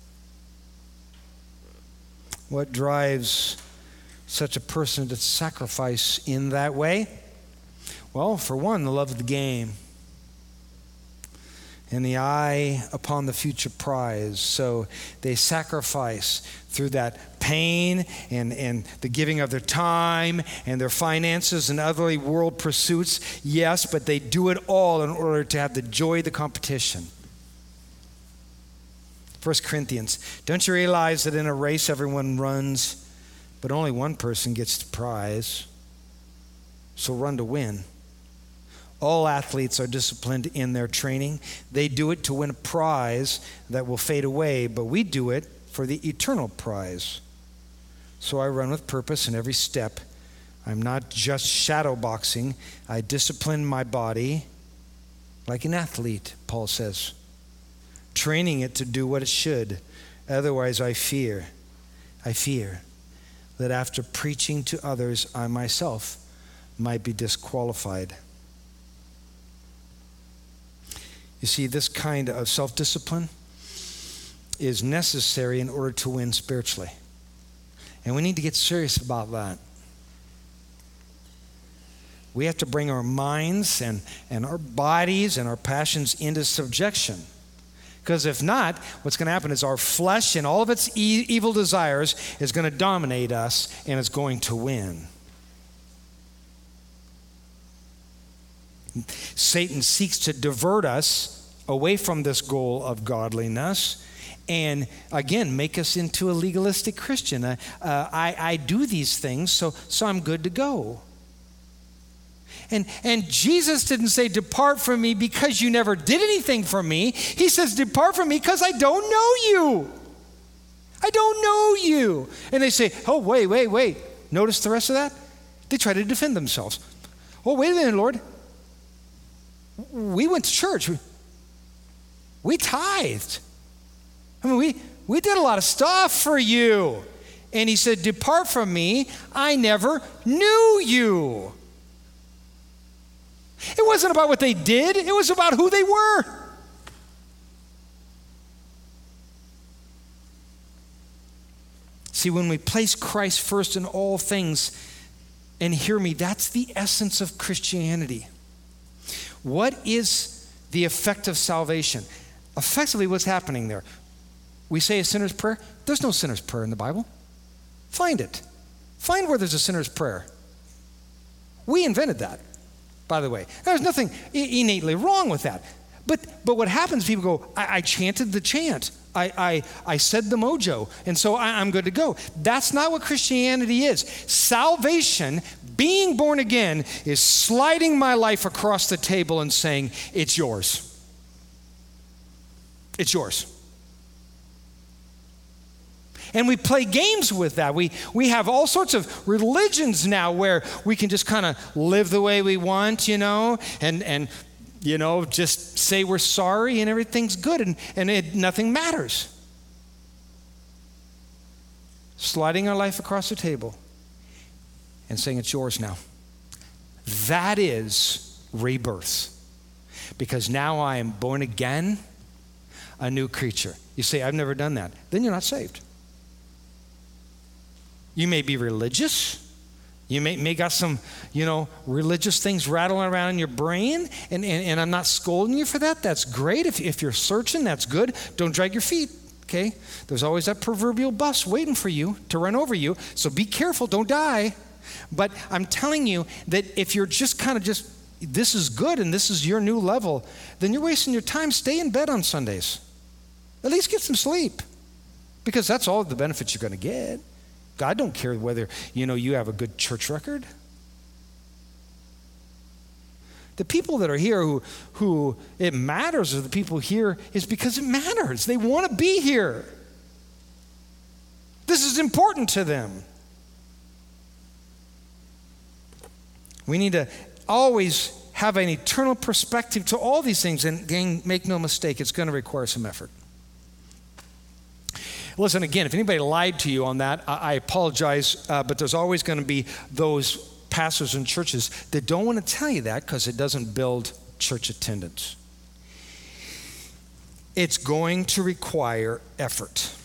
What drives such a person to sacrifice in that way? Well, for one, the love of the game and the eye upon the future prize. So they sacrifice through that pain and the giving of their time and their finances and other world pursuits. Yes, but they do it all in order to have the joy of the competition. 1 Corinthians, don't you realize that in a race everyone runs, but only one person gets the prize? So run to win. All athletes are disciplined in their training. They do it to win a prize that will fade away, but we do it for the eternal prize. So I run with purpose in every step. I'm not just shadow boxing. I discipline my body like an athlete, Paul says, training it to do what it should. Otherwise, I fear that after preaching to others, I myself might be disqualified. You see, this kind of self-discipline is necessary in order to win spiritually. And we need to get serious about that. We have to bring our minds and our bodies and our passions into subjection. Because if not, what's going to happen is our flesh and all of its evil desires is going to dominate us and it's going to win. Satan seeks to divert us away from this goal of godliness and, again, make us into a legalistic Christian. I do these things, so I'm good to go. And Jesus didn't say, depart from me because you never did anything for me. He says, depart from me because I don't know you. I don't know you. And they say, oh, wait. Notice the rest of that? They try to defend themselves. Oh, wait a minute, Lord. We went to church. We tithed. I mean, we did a lot of stuff for you. And he said, depart from me. I never knew you. It wasn't about what they did. It was about who they were. See, when we place Christ first in all things, and hear me, that's the essence of Christianity. What is the effect of salvation? Effectively, what's happening there? We say a sinner's prayer. There's no sinner's prayer in the Bible. Find it. Find where there's a sinner's prayer. We invented that, by the way. There's nothing innately wrong with that. But what happens, people go, I chanted the chant. I said the mojo, and so I'm good to go. That's not what Christianity is. Salvation, being born again, is sliding my life across the table and saying, it's yours. It's yours. And we play games with that. We have all sorts of religions now where we can just kind of live the way we want, and just say we're sorry and everything's good and nothing matters. Sliding our life across the table and saying it's yours now. That is rebirth. Because now I am born again, a new creature. You say, I've never done that. Then you're not saved. You may be religious. You may got some, religious things rattling around in your brain, and I'm not scolding you for that. That's great. If you're searching, that's good. Don't drag your feet, okay? There's always that proverbial bus waiting for you to run over you, so be careful. Don't die. But I'm telling you that if you're just this is good and this is your new level, then you're wasting your time. Stay in bed on Sundays. At least get some sleep, because that's all the benefits you're going to get. God don't care whether, you have a good church record. The people that are here who it matters, or the people here, is because it matters. They want to be here. This is important to them. We need to always have an eternal perspective to all these things, and make no mistake, it's going to require some effort. Listen, again, if anybody lied to you on that, I apologize, but there's always going to be those pastors and churches that don't want to tell you that because it doesn't build church attendance. It's going to require effort.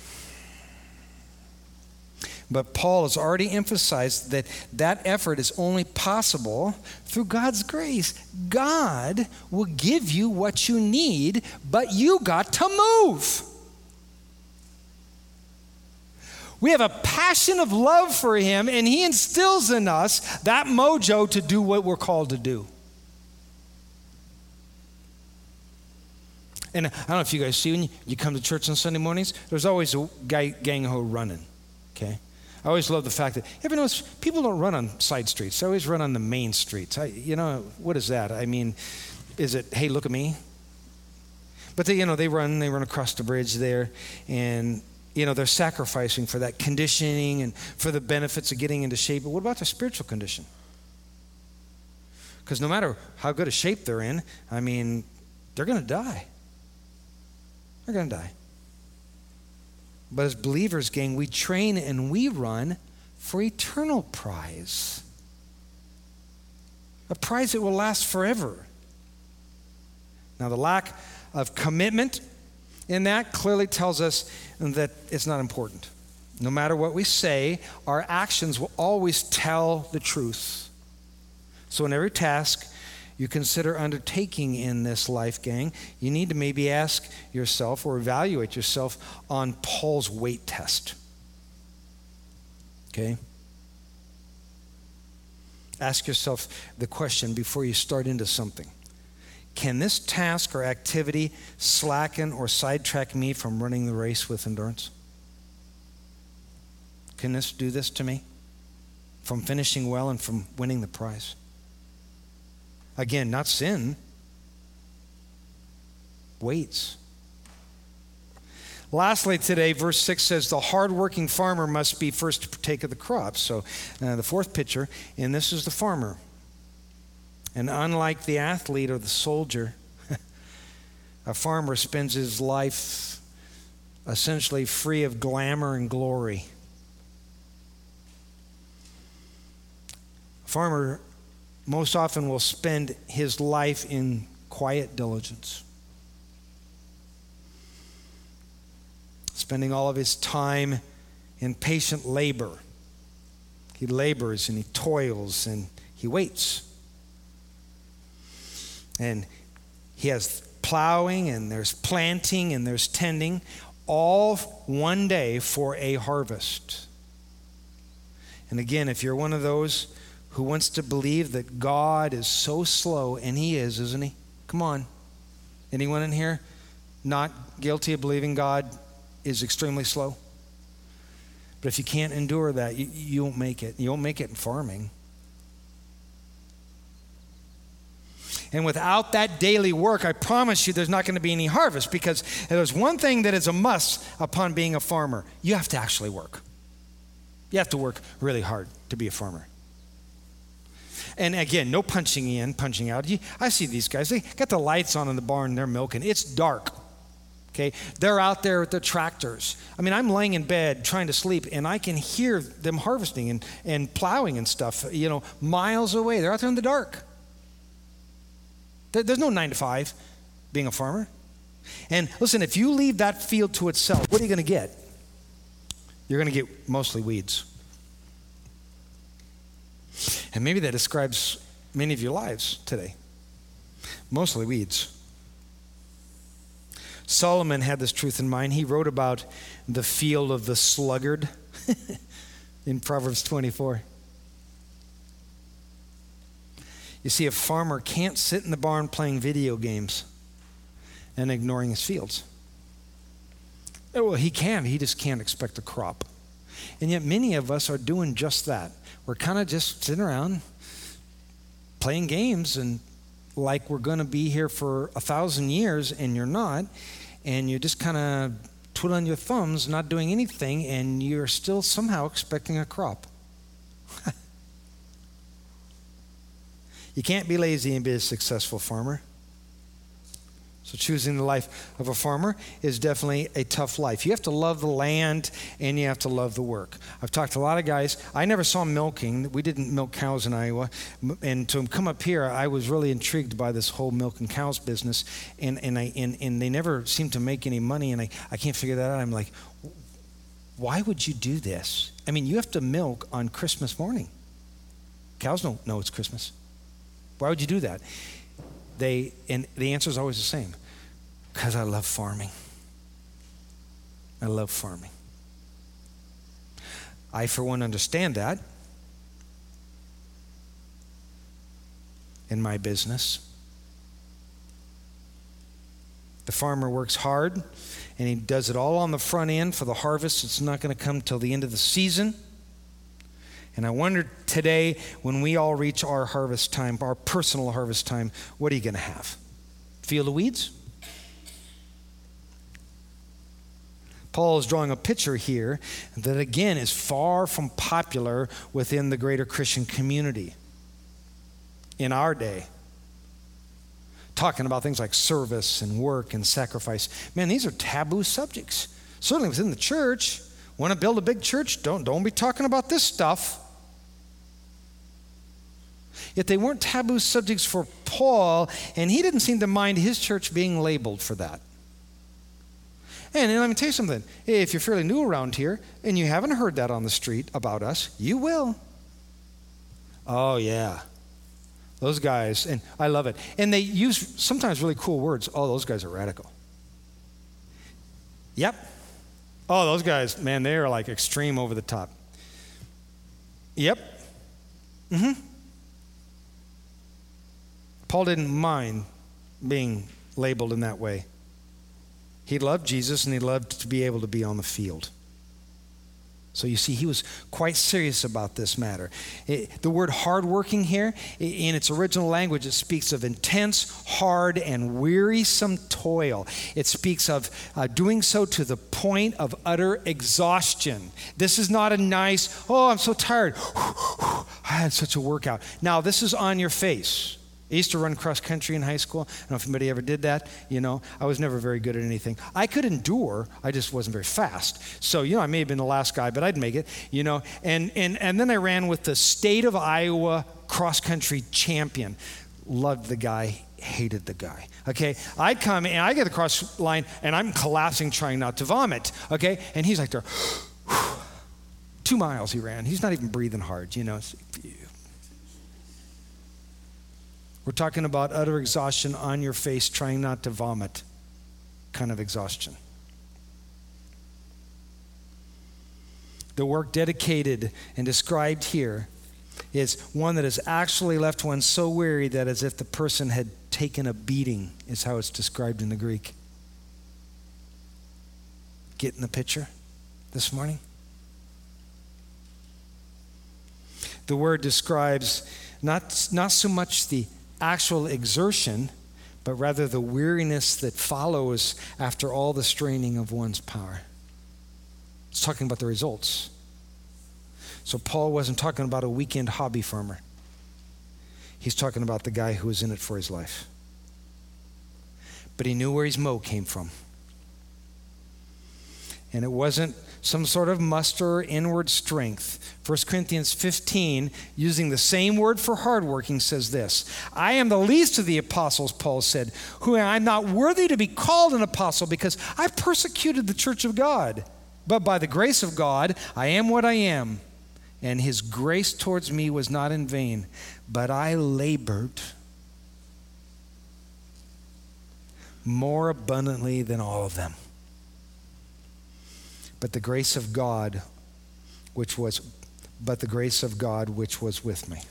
But Paul has already emphasized that effort is only possible through God's grace. God will give you what you need, but you got to move. We have a passion of love for him, and he instills in us that mojo to do what we're called to do. And I don't know if you guys see, when you come to church on Sunday mornings, there's always a gang-ho running, okay? I always love the fact that, you ever notice, people don't run on side streets. They always run on the main streets. What is that? I mean, is it, hey, look at me? But they run across the bridge there, and they're sacrificing for that conditioning and for the benefits of getting into shape. But what about their spiritual condition? Because no matter how good a shape they're in, they're going to die. They're going to die. But as believers, gang, we train and we run for eternal prize. A prize that will last forever. Now, the lack of commitment in that clearly tells us that it's not important. No matter what we say, our actions will always tell the truth. So in every task you consider undertaking in this life, gang, you need to maybe ask yourself or evaluate yourself on Paul's weight test. Okay? Ask yourself the question before you start into something. Can this task or activity slacken or sidetrack me from running the race with endurance? Can this do this to me? From finishing well and from winning the prize? Again, not sin. Weights. Lastly today, verse 6 says, the hardworking farmer must be first to partake of the crops. So the fourth picture, and this is the farmer. And unlike the athlete or the soldier, a farmer spends his life essentially free of glamour and glory. A farmer most often will spend his life in quiet diligence, spending all of his time in patient labor. He labors and he toils and he waits. And he has plowing and there's planting and there's tending, all one day for a harvest. And again, if you're one of those who wants to believe that God is so slow, and he is, isn't he? Come on. Anyone in here not guilty of believing God is extremely slow? But if you can't endure that, you won't make it. You won't make it in farming. And without that daily work, I promise you there's not going to be any harvest, because there's one thing that is a must upon being a farmer. You have to actually work. You have to work really hard to be a farmer. And again, no punching in, punching out. I see these guys. They got the lights on in the barn. They're milking. It's dark. Okay? They're out there with their tractors. I mean, I'm laying in bed trying to sleep, and I can hear them harvesting and plowing and stuff, miles away. They're out there in the dark. There's no 9 to 5 being a farmer. And listen, if you leave that field to itself, what are you going to get? You're going to get mostly weeds. And maybe that describes many of your lives today. Mostly weeds. Solomon had this truth in mind. He wrote about the field of the sluggard in Proverbs 24. You see, a farmer can't sit in the barn playing video games and ignoring his fields. Well, he can. He just can't expect a crop. And yet many of us are doing just that. We're kind of just sitting around playing games and like we're going to be here for 1,000 years, and you're not. And you're just kind of twiddling your thumbs, not doing anything, and you're still somehow expecting a crop. You can't be lazy and be a successful farmer. So choosing the life of a farmer is definitely a tough life. You have to love the land and you have to love the work. I've talked to a lot of guys. I never saw milking. We didn't milk cows in Iowa. And to come up here, I was really intrigued by this whole milking cows business. And they never seemed to make any money. And I can't figure that out. I'm like, why would you do this? I mean, you have to milk on Christmas morning. Cows don't know it's Christmas. Why would you do that? And the answer is always the same. Because I love farming. I love farming. I, for one, understand that in my business. The farmer works hard, and he does it all on the front end for the harvest. It's not going to come till the end of the season. And I wonder today, when we all reach our harvest time, our personal harvest time, what are you going to have? Field of weeds? Paul is drawing a picture here that, again, is far from popular within the greater Christian community in our day. talking about things like service and work and sacrifice. Man, these are taboo subjects. Certainly within the church. Want to build a big church? Don't be talking about this stuff. Yet they weren't taboo subjects for Paul, and he didn't seem to mind his church being labeled for that. And let me tell you something. If you're fairly new around here and you haven't heard that on the street about us, you will. Oh, yeah. Those guys, and I love it. And they use sometimes really cool words. Oh, those guys are radical. Yep. Oh, those guys, man, they are like extreme over the top. Yep. Paul didn't mind being labeled in that way. He loved Jesus and he loved to be able to be on the field. So you see, he was quite serious about this matter. The word hardworking here, in its original language, it speaks of intense, hard, and wearisome toil. It speaks of doing so to the point of utter exhaustion. This is not a nice, oh, I'm so tired. I had such a workout. Now, this is on your face. I used to run cross country in high school. I don't know if anybody ever did that. I was never very good at anything. I could endure. I just wasn't very fast. So, I may have been the last guy, but I'd make it, And then I ran with the state of Iowa cross country champion. Loved the guy, hated the guy. Okay, I'd come and I get the cross line and I'm collapsing trying not to vomit. Okay, and he's like there, 2 miles he ran. He's not even breathing hard, We're talking about utter exhaustion on your face, trying not to vomit kind of exhaustion. The work dedicated and described here is one that has actually left one so weary that as if the person had taken a beating, is how it's described in the Greek. Getting the picture this morning? The word describes not so much the actual exertion, but rather the weariness that follows after all the straining of one's power. It's talking about the results. So Paul wasn't talking about a weekend hobby farmer. He's talking about the guy who was in it for his life. But he knew where his mo came from. And it wasn't some sort of muster or inward strength. 1 Corinthians 15, using the same word for hardworking, says this: I am the least of the apostles, Paul said, who I'm not worthy to be called an apostle because I persecuted the church of God. But by the grace of God, I am what I am. And his grace towards me was not in vain, but I labored more abundantly than all of them. But the grace of God, which was with me.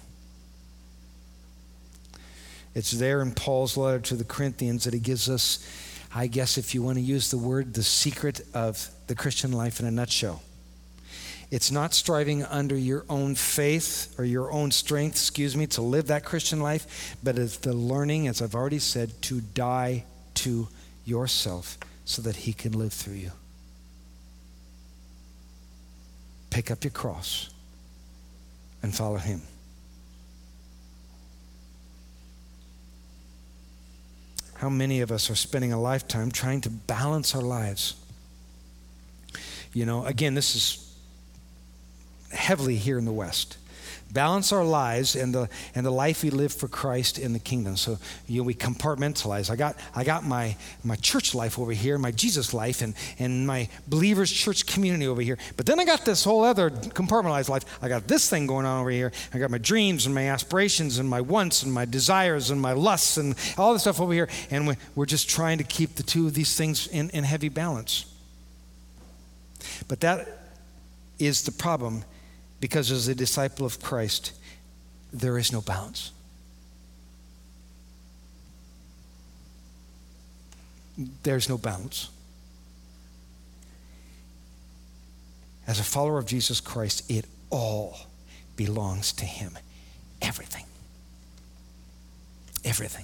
It's there in Paul's letter to the Corinthians that he gives us, I guess if you want to use the word, the secret of the Christian life in a nutshell. It's not striving under your own faith or your own strength, to live that Christian life, but it's the learning, as I've already said, to die to yourself so that he can live through you. Pick up your cross and follow him. How many of us are spending a lifetime trying to balance our lives? Again, this is heavily here in the West. Balance our lives and the life we live for Christ in the kingdom. So we compartmentalize. I got my church life over here, my Jesus life, and my believers church community over here. But then I got this whole other compartmentalized life. I got this thing going on over here. I got my dreams and my aspirations and my wants and my desires and my lusts and all this stuff over here. And we're just trying to keep the two of these things in heavy balance. But that is the problem. Because as a disciple of Christ, there is no balance. There's no balance. As a follower of Jesus Christ, it all belongs to him. Everything. Everything.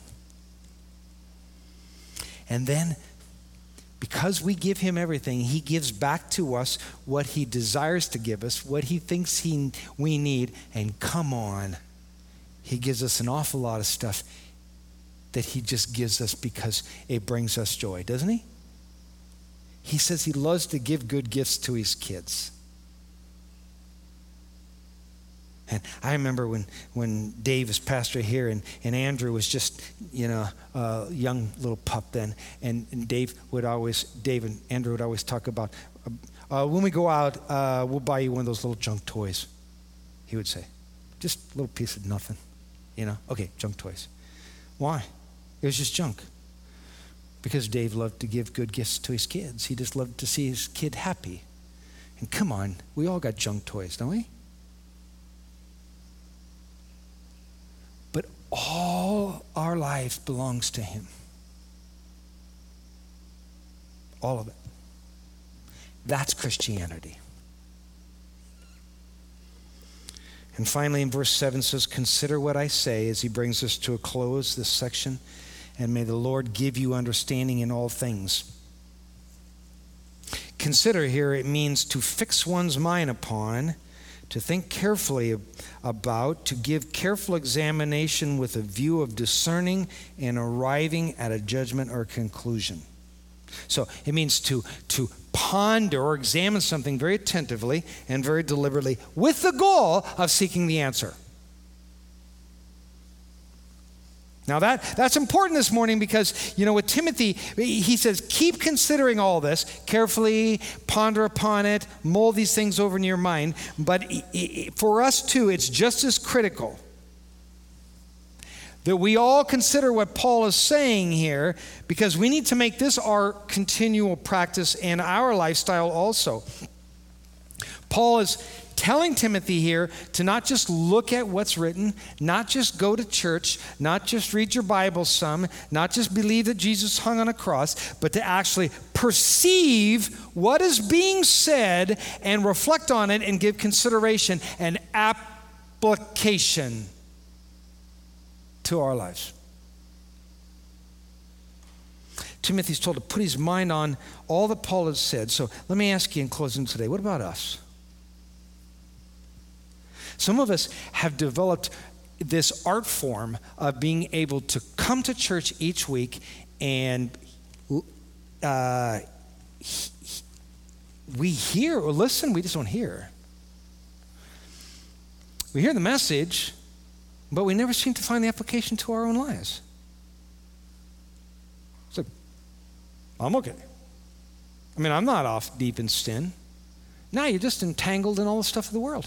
And then, because we give him everything, he gives back to us what he desires to give us, what he thinks we need, and come on, he gives us an awful lot of stuff that he just gives us because it brings us joy, doesn't he? He says he loves to give good gifts to his kids. And I remember when Dave was pastor here and Andrew was just, a young little pup then. And Dave and Andrew would always talk about, when we go out, we'll buy you one of those little junk toys, he would say. Just a little piece of nothing, Okay, junk toys. Why? It was just junk. Because Dave loved to give good gifts to his kids. He just loved to see his kid happy. And come on, we all got junk toys, don't we? But all our life belongs to him. All of it. That's Christianity. And finally, in verse 7 says, consider what I say, as he brings us to a close, this section, and may the Lord give you understanding in all things. Consider here, it means to fix one's mind upon, to think carefully about, to give careful examination with a view of discerning and arriving at a judgment or conclusion. So it means to ponder or examine something very attentively and very deliberately with the goal of seeking the answer. Now that's important this morning because, with Timothy, he says, keep considering all this carefully, ponder upon it, mold these things over in your mind. But for us too, it's just as critical that we all consider what Paul is saying here, because we need to make this our continual practice and our lifestyle also. Paul is telling Timothy here to not just look at what's written, not just go to church, not just read your Bible some, not just believe that Jesus hung on a cross, but to actually perceive what is being said and reflect on it and give consideration and application to our lives. Timothy's told to put his mind on all that Paul has said. So let me ask you in closing today, what about us? Some of us have developed this art form of being able to come to church each week and we hear or listen, we just don't hear. We hear the message, but we never seem to find the application to our own lives. It's like, I'm okay. I'm not off deep in sin. No, you're just entangled in all the stuff of the world.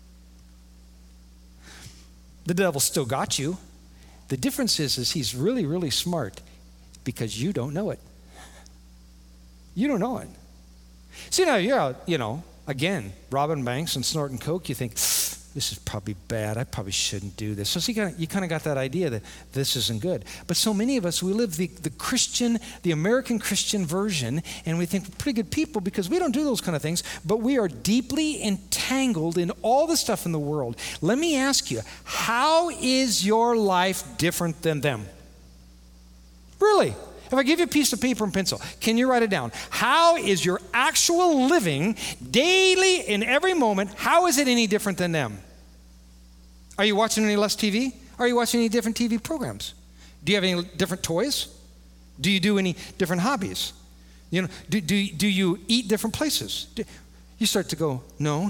The devil still got you. The difference is he's really, really smart because you don't know it. You don't know it. See, now you're out, again, robbing banks and snorting coke, you think, this is probably bad. I probably shouldn't do this. So you kind of got that idea that this isn't good. But so many of us, we live the Christian, the American Christian version, and we think we're pretty good people because we don't do those kind of things, but we are deeply entangled in all the stuff in the world. Let me ask you, how is your life different than them? Really? If I give you a piece of paper and pencil, can you write it down? How is your actual living daily in every moment, how is it any different than them? Are you watching any less TV? Are you watching any different TV programs? Do you have any different toys? Do you do any different hobbies? Do you eat different places? You start to go, no.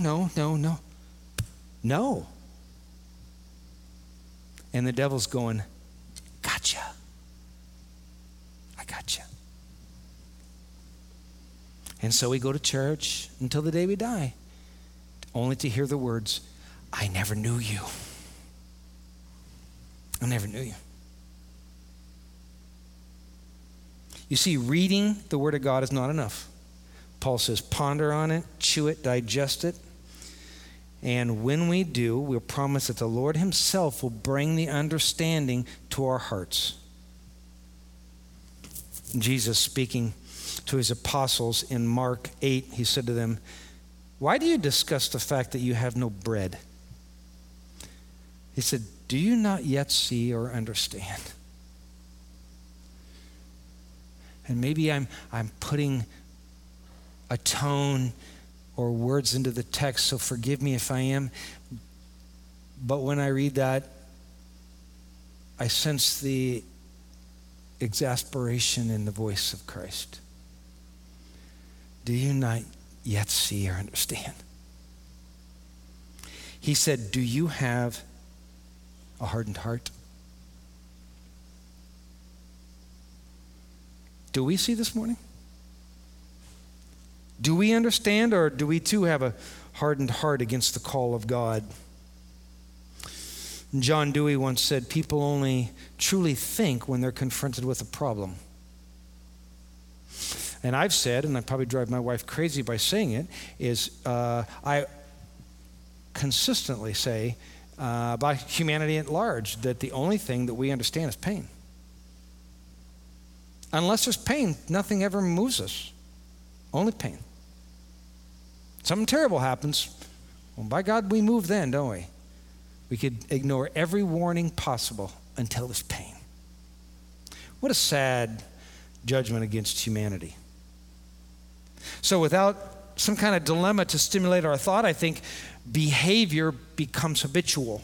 And the devil's going, gotcha. I gotcha. And so we go to church until the day we die, only to hear the words, I never knew you. I never knew you. You see, reading the Word of God is not enough. Paul says, ponder on it, chew it, digest it. And when we do, we'll promise that the Lord himself will bring the understanding to our hearts. Jesus speaking to his apostles in Mark 8, he said to them, why do you discuss the fact that you have no bread? He said, do you not yet see or understand? And maybe I'm putting a tone or words into the text, so forgive me if I am. But when I read that, I sense the exasperation in the voice of Christ. Do you not yet see or understand? He said, do you have a hardened heart? Do we see this morning? Do we understand, or do we too have a hardened heart against the call of God? John Dewey once said, people only truly think when they're confronted with a problem. And I've said, and I probably drive my wife crazy by saying it, is I consistently say about humanity at large that the only thing that we understand is pain. Unless there's pain, nothing ever moves us. Only pain. Something terrible happens. Well, by God, we move then, don't we? We could ignore every warning possible until there's pain. What a sad judgment against humanity. So without some kind of dilemma to stimulate our thought, I think behavior becomes habitual.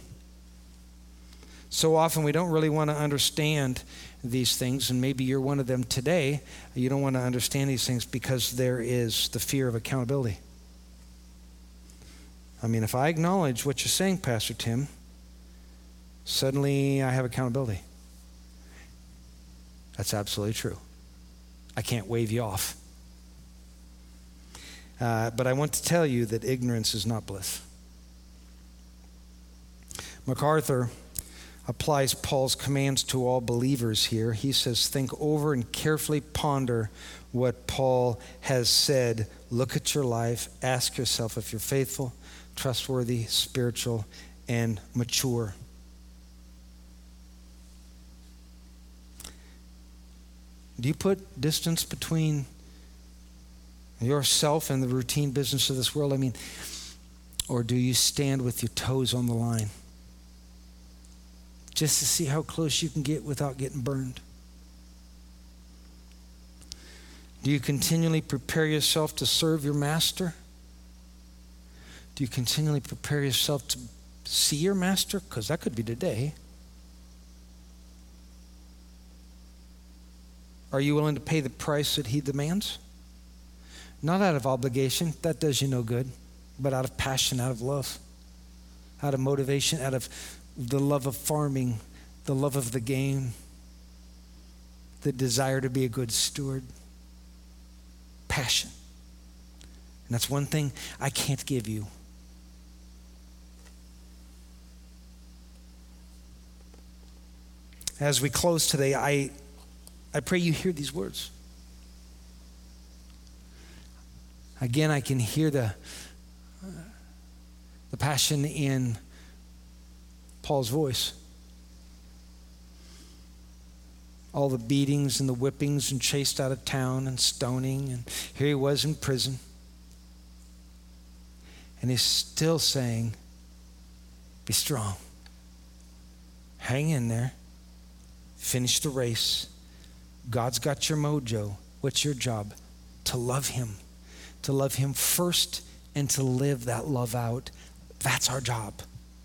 So often we don't really want to understand these things, and maybe you're one of them today. You don't want to understand these things because there is the fear of accountability. I mean, if I acknowledge what you're saying, Pastor Tim, suddenly I have accountability. That's absolutely true. I can't wave you off. But I want to tell you that ignorance is not bliss. MacArthur applies Paul's commands to all believers here. He says, think over and carefully ponder what Paul has said. Look at your life. Ask yourself if you're faithful, trustworthy, spiritual, and mature. Do you put distance between yourself and the routine business of this world? I mean, or do you stand with your toes on the line just to see how close you can get without getting burned? Do you continually prepare yourself to serve your master? Do you continually prepare yourself to see your master? Because that could be today. Are you willing to pay the price that he demands? Not out of obligation, that does you no good, but out of passion, out of love, out of motivation, out of the love of farming, the love of the game, the desire to be a good steward. Passion. And that's one thing I can't give you. As we close today, I pray you hear these words. Again, I can hear the passion in Paul's voice. All the beatings and the whippings and chased out of town and stoning, and here he was in prison. And he's still saying, be strong. Hang in there. Finish the race. God's got your mojo. What's your job? To love him. To love him first and to live that love out. That's our job.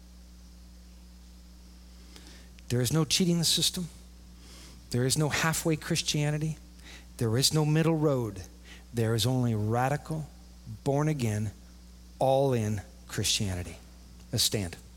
There is no cheating the system. There is no halfway Christianity. There is no middle road. There is only radical, born again, all in Christianity. Let's stand.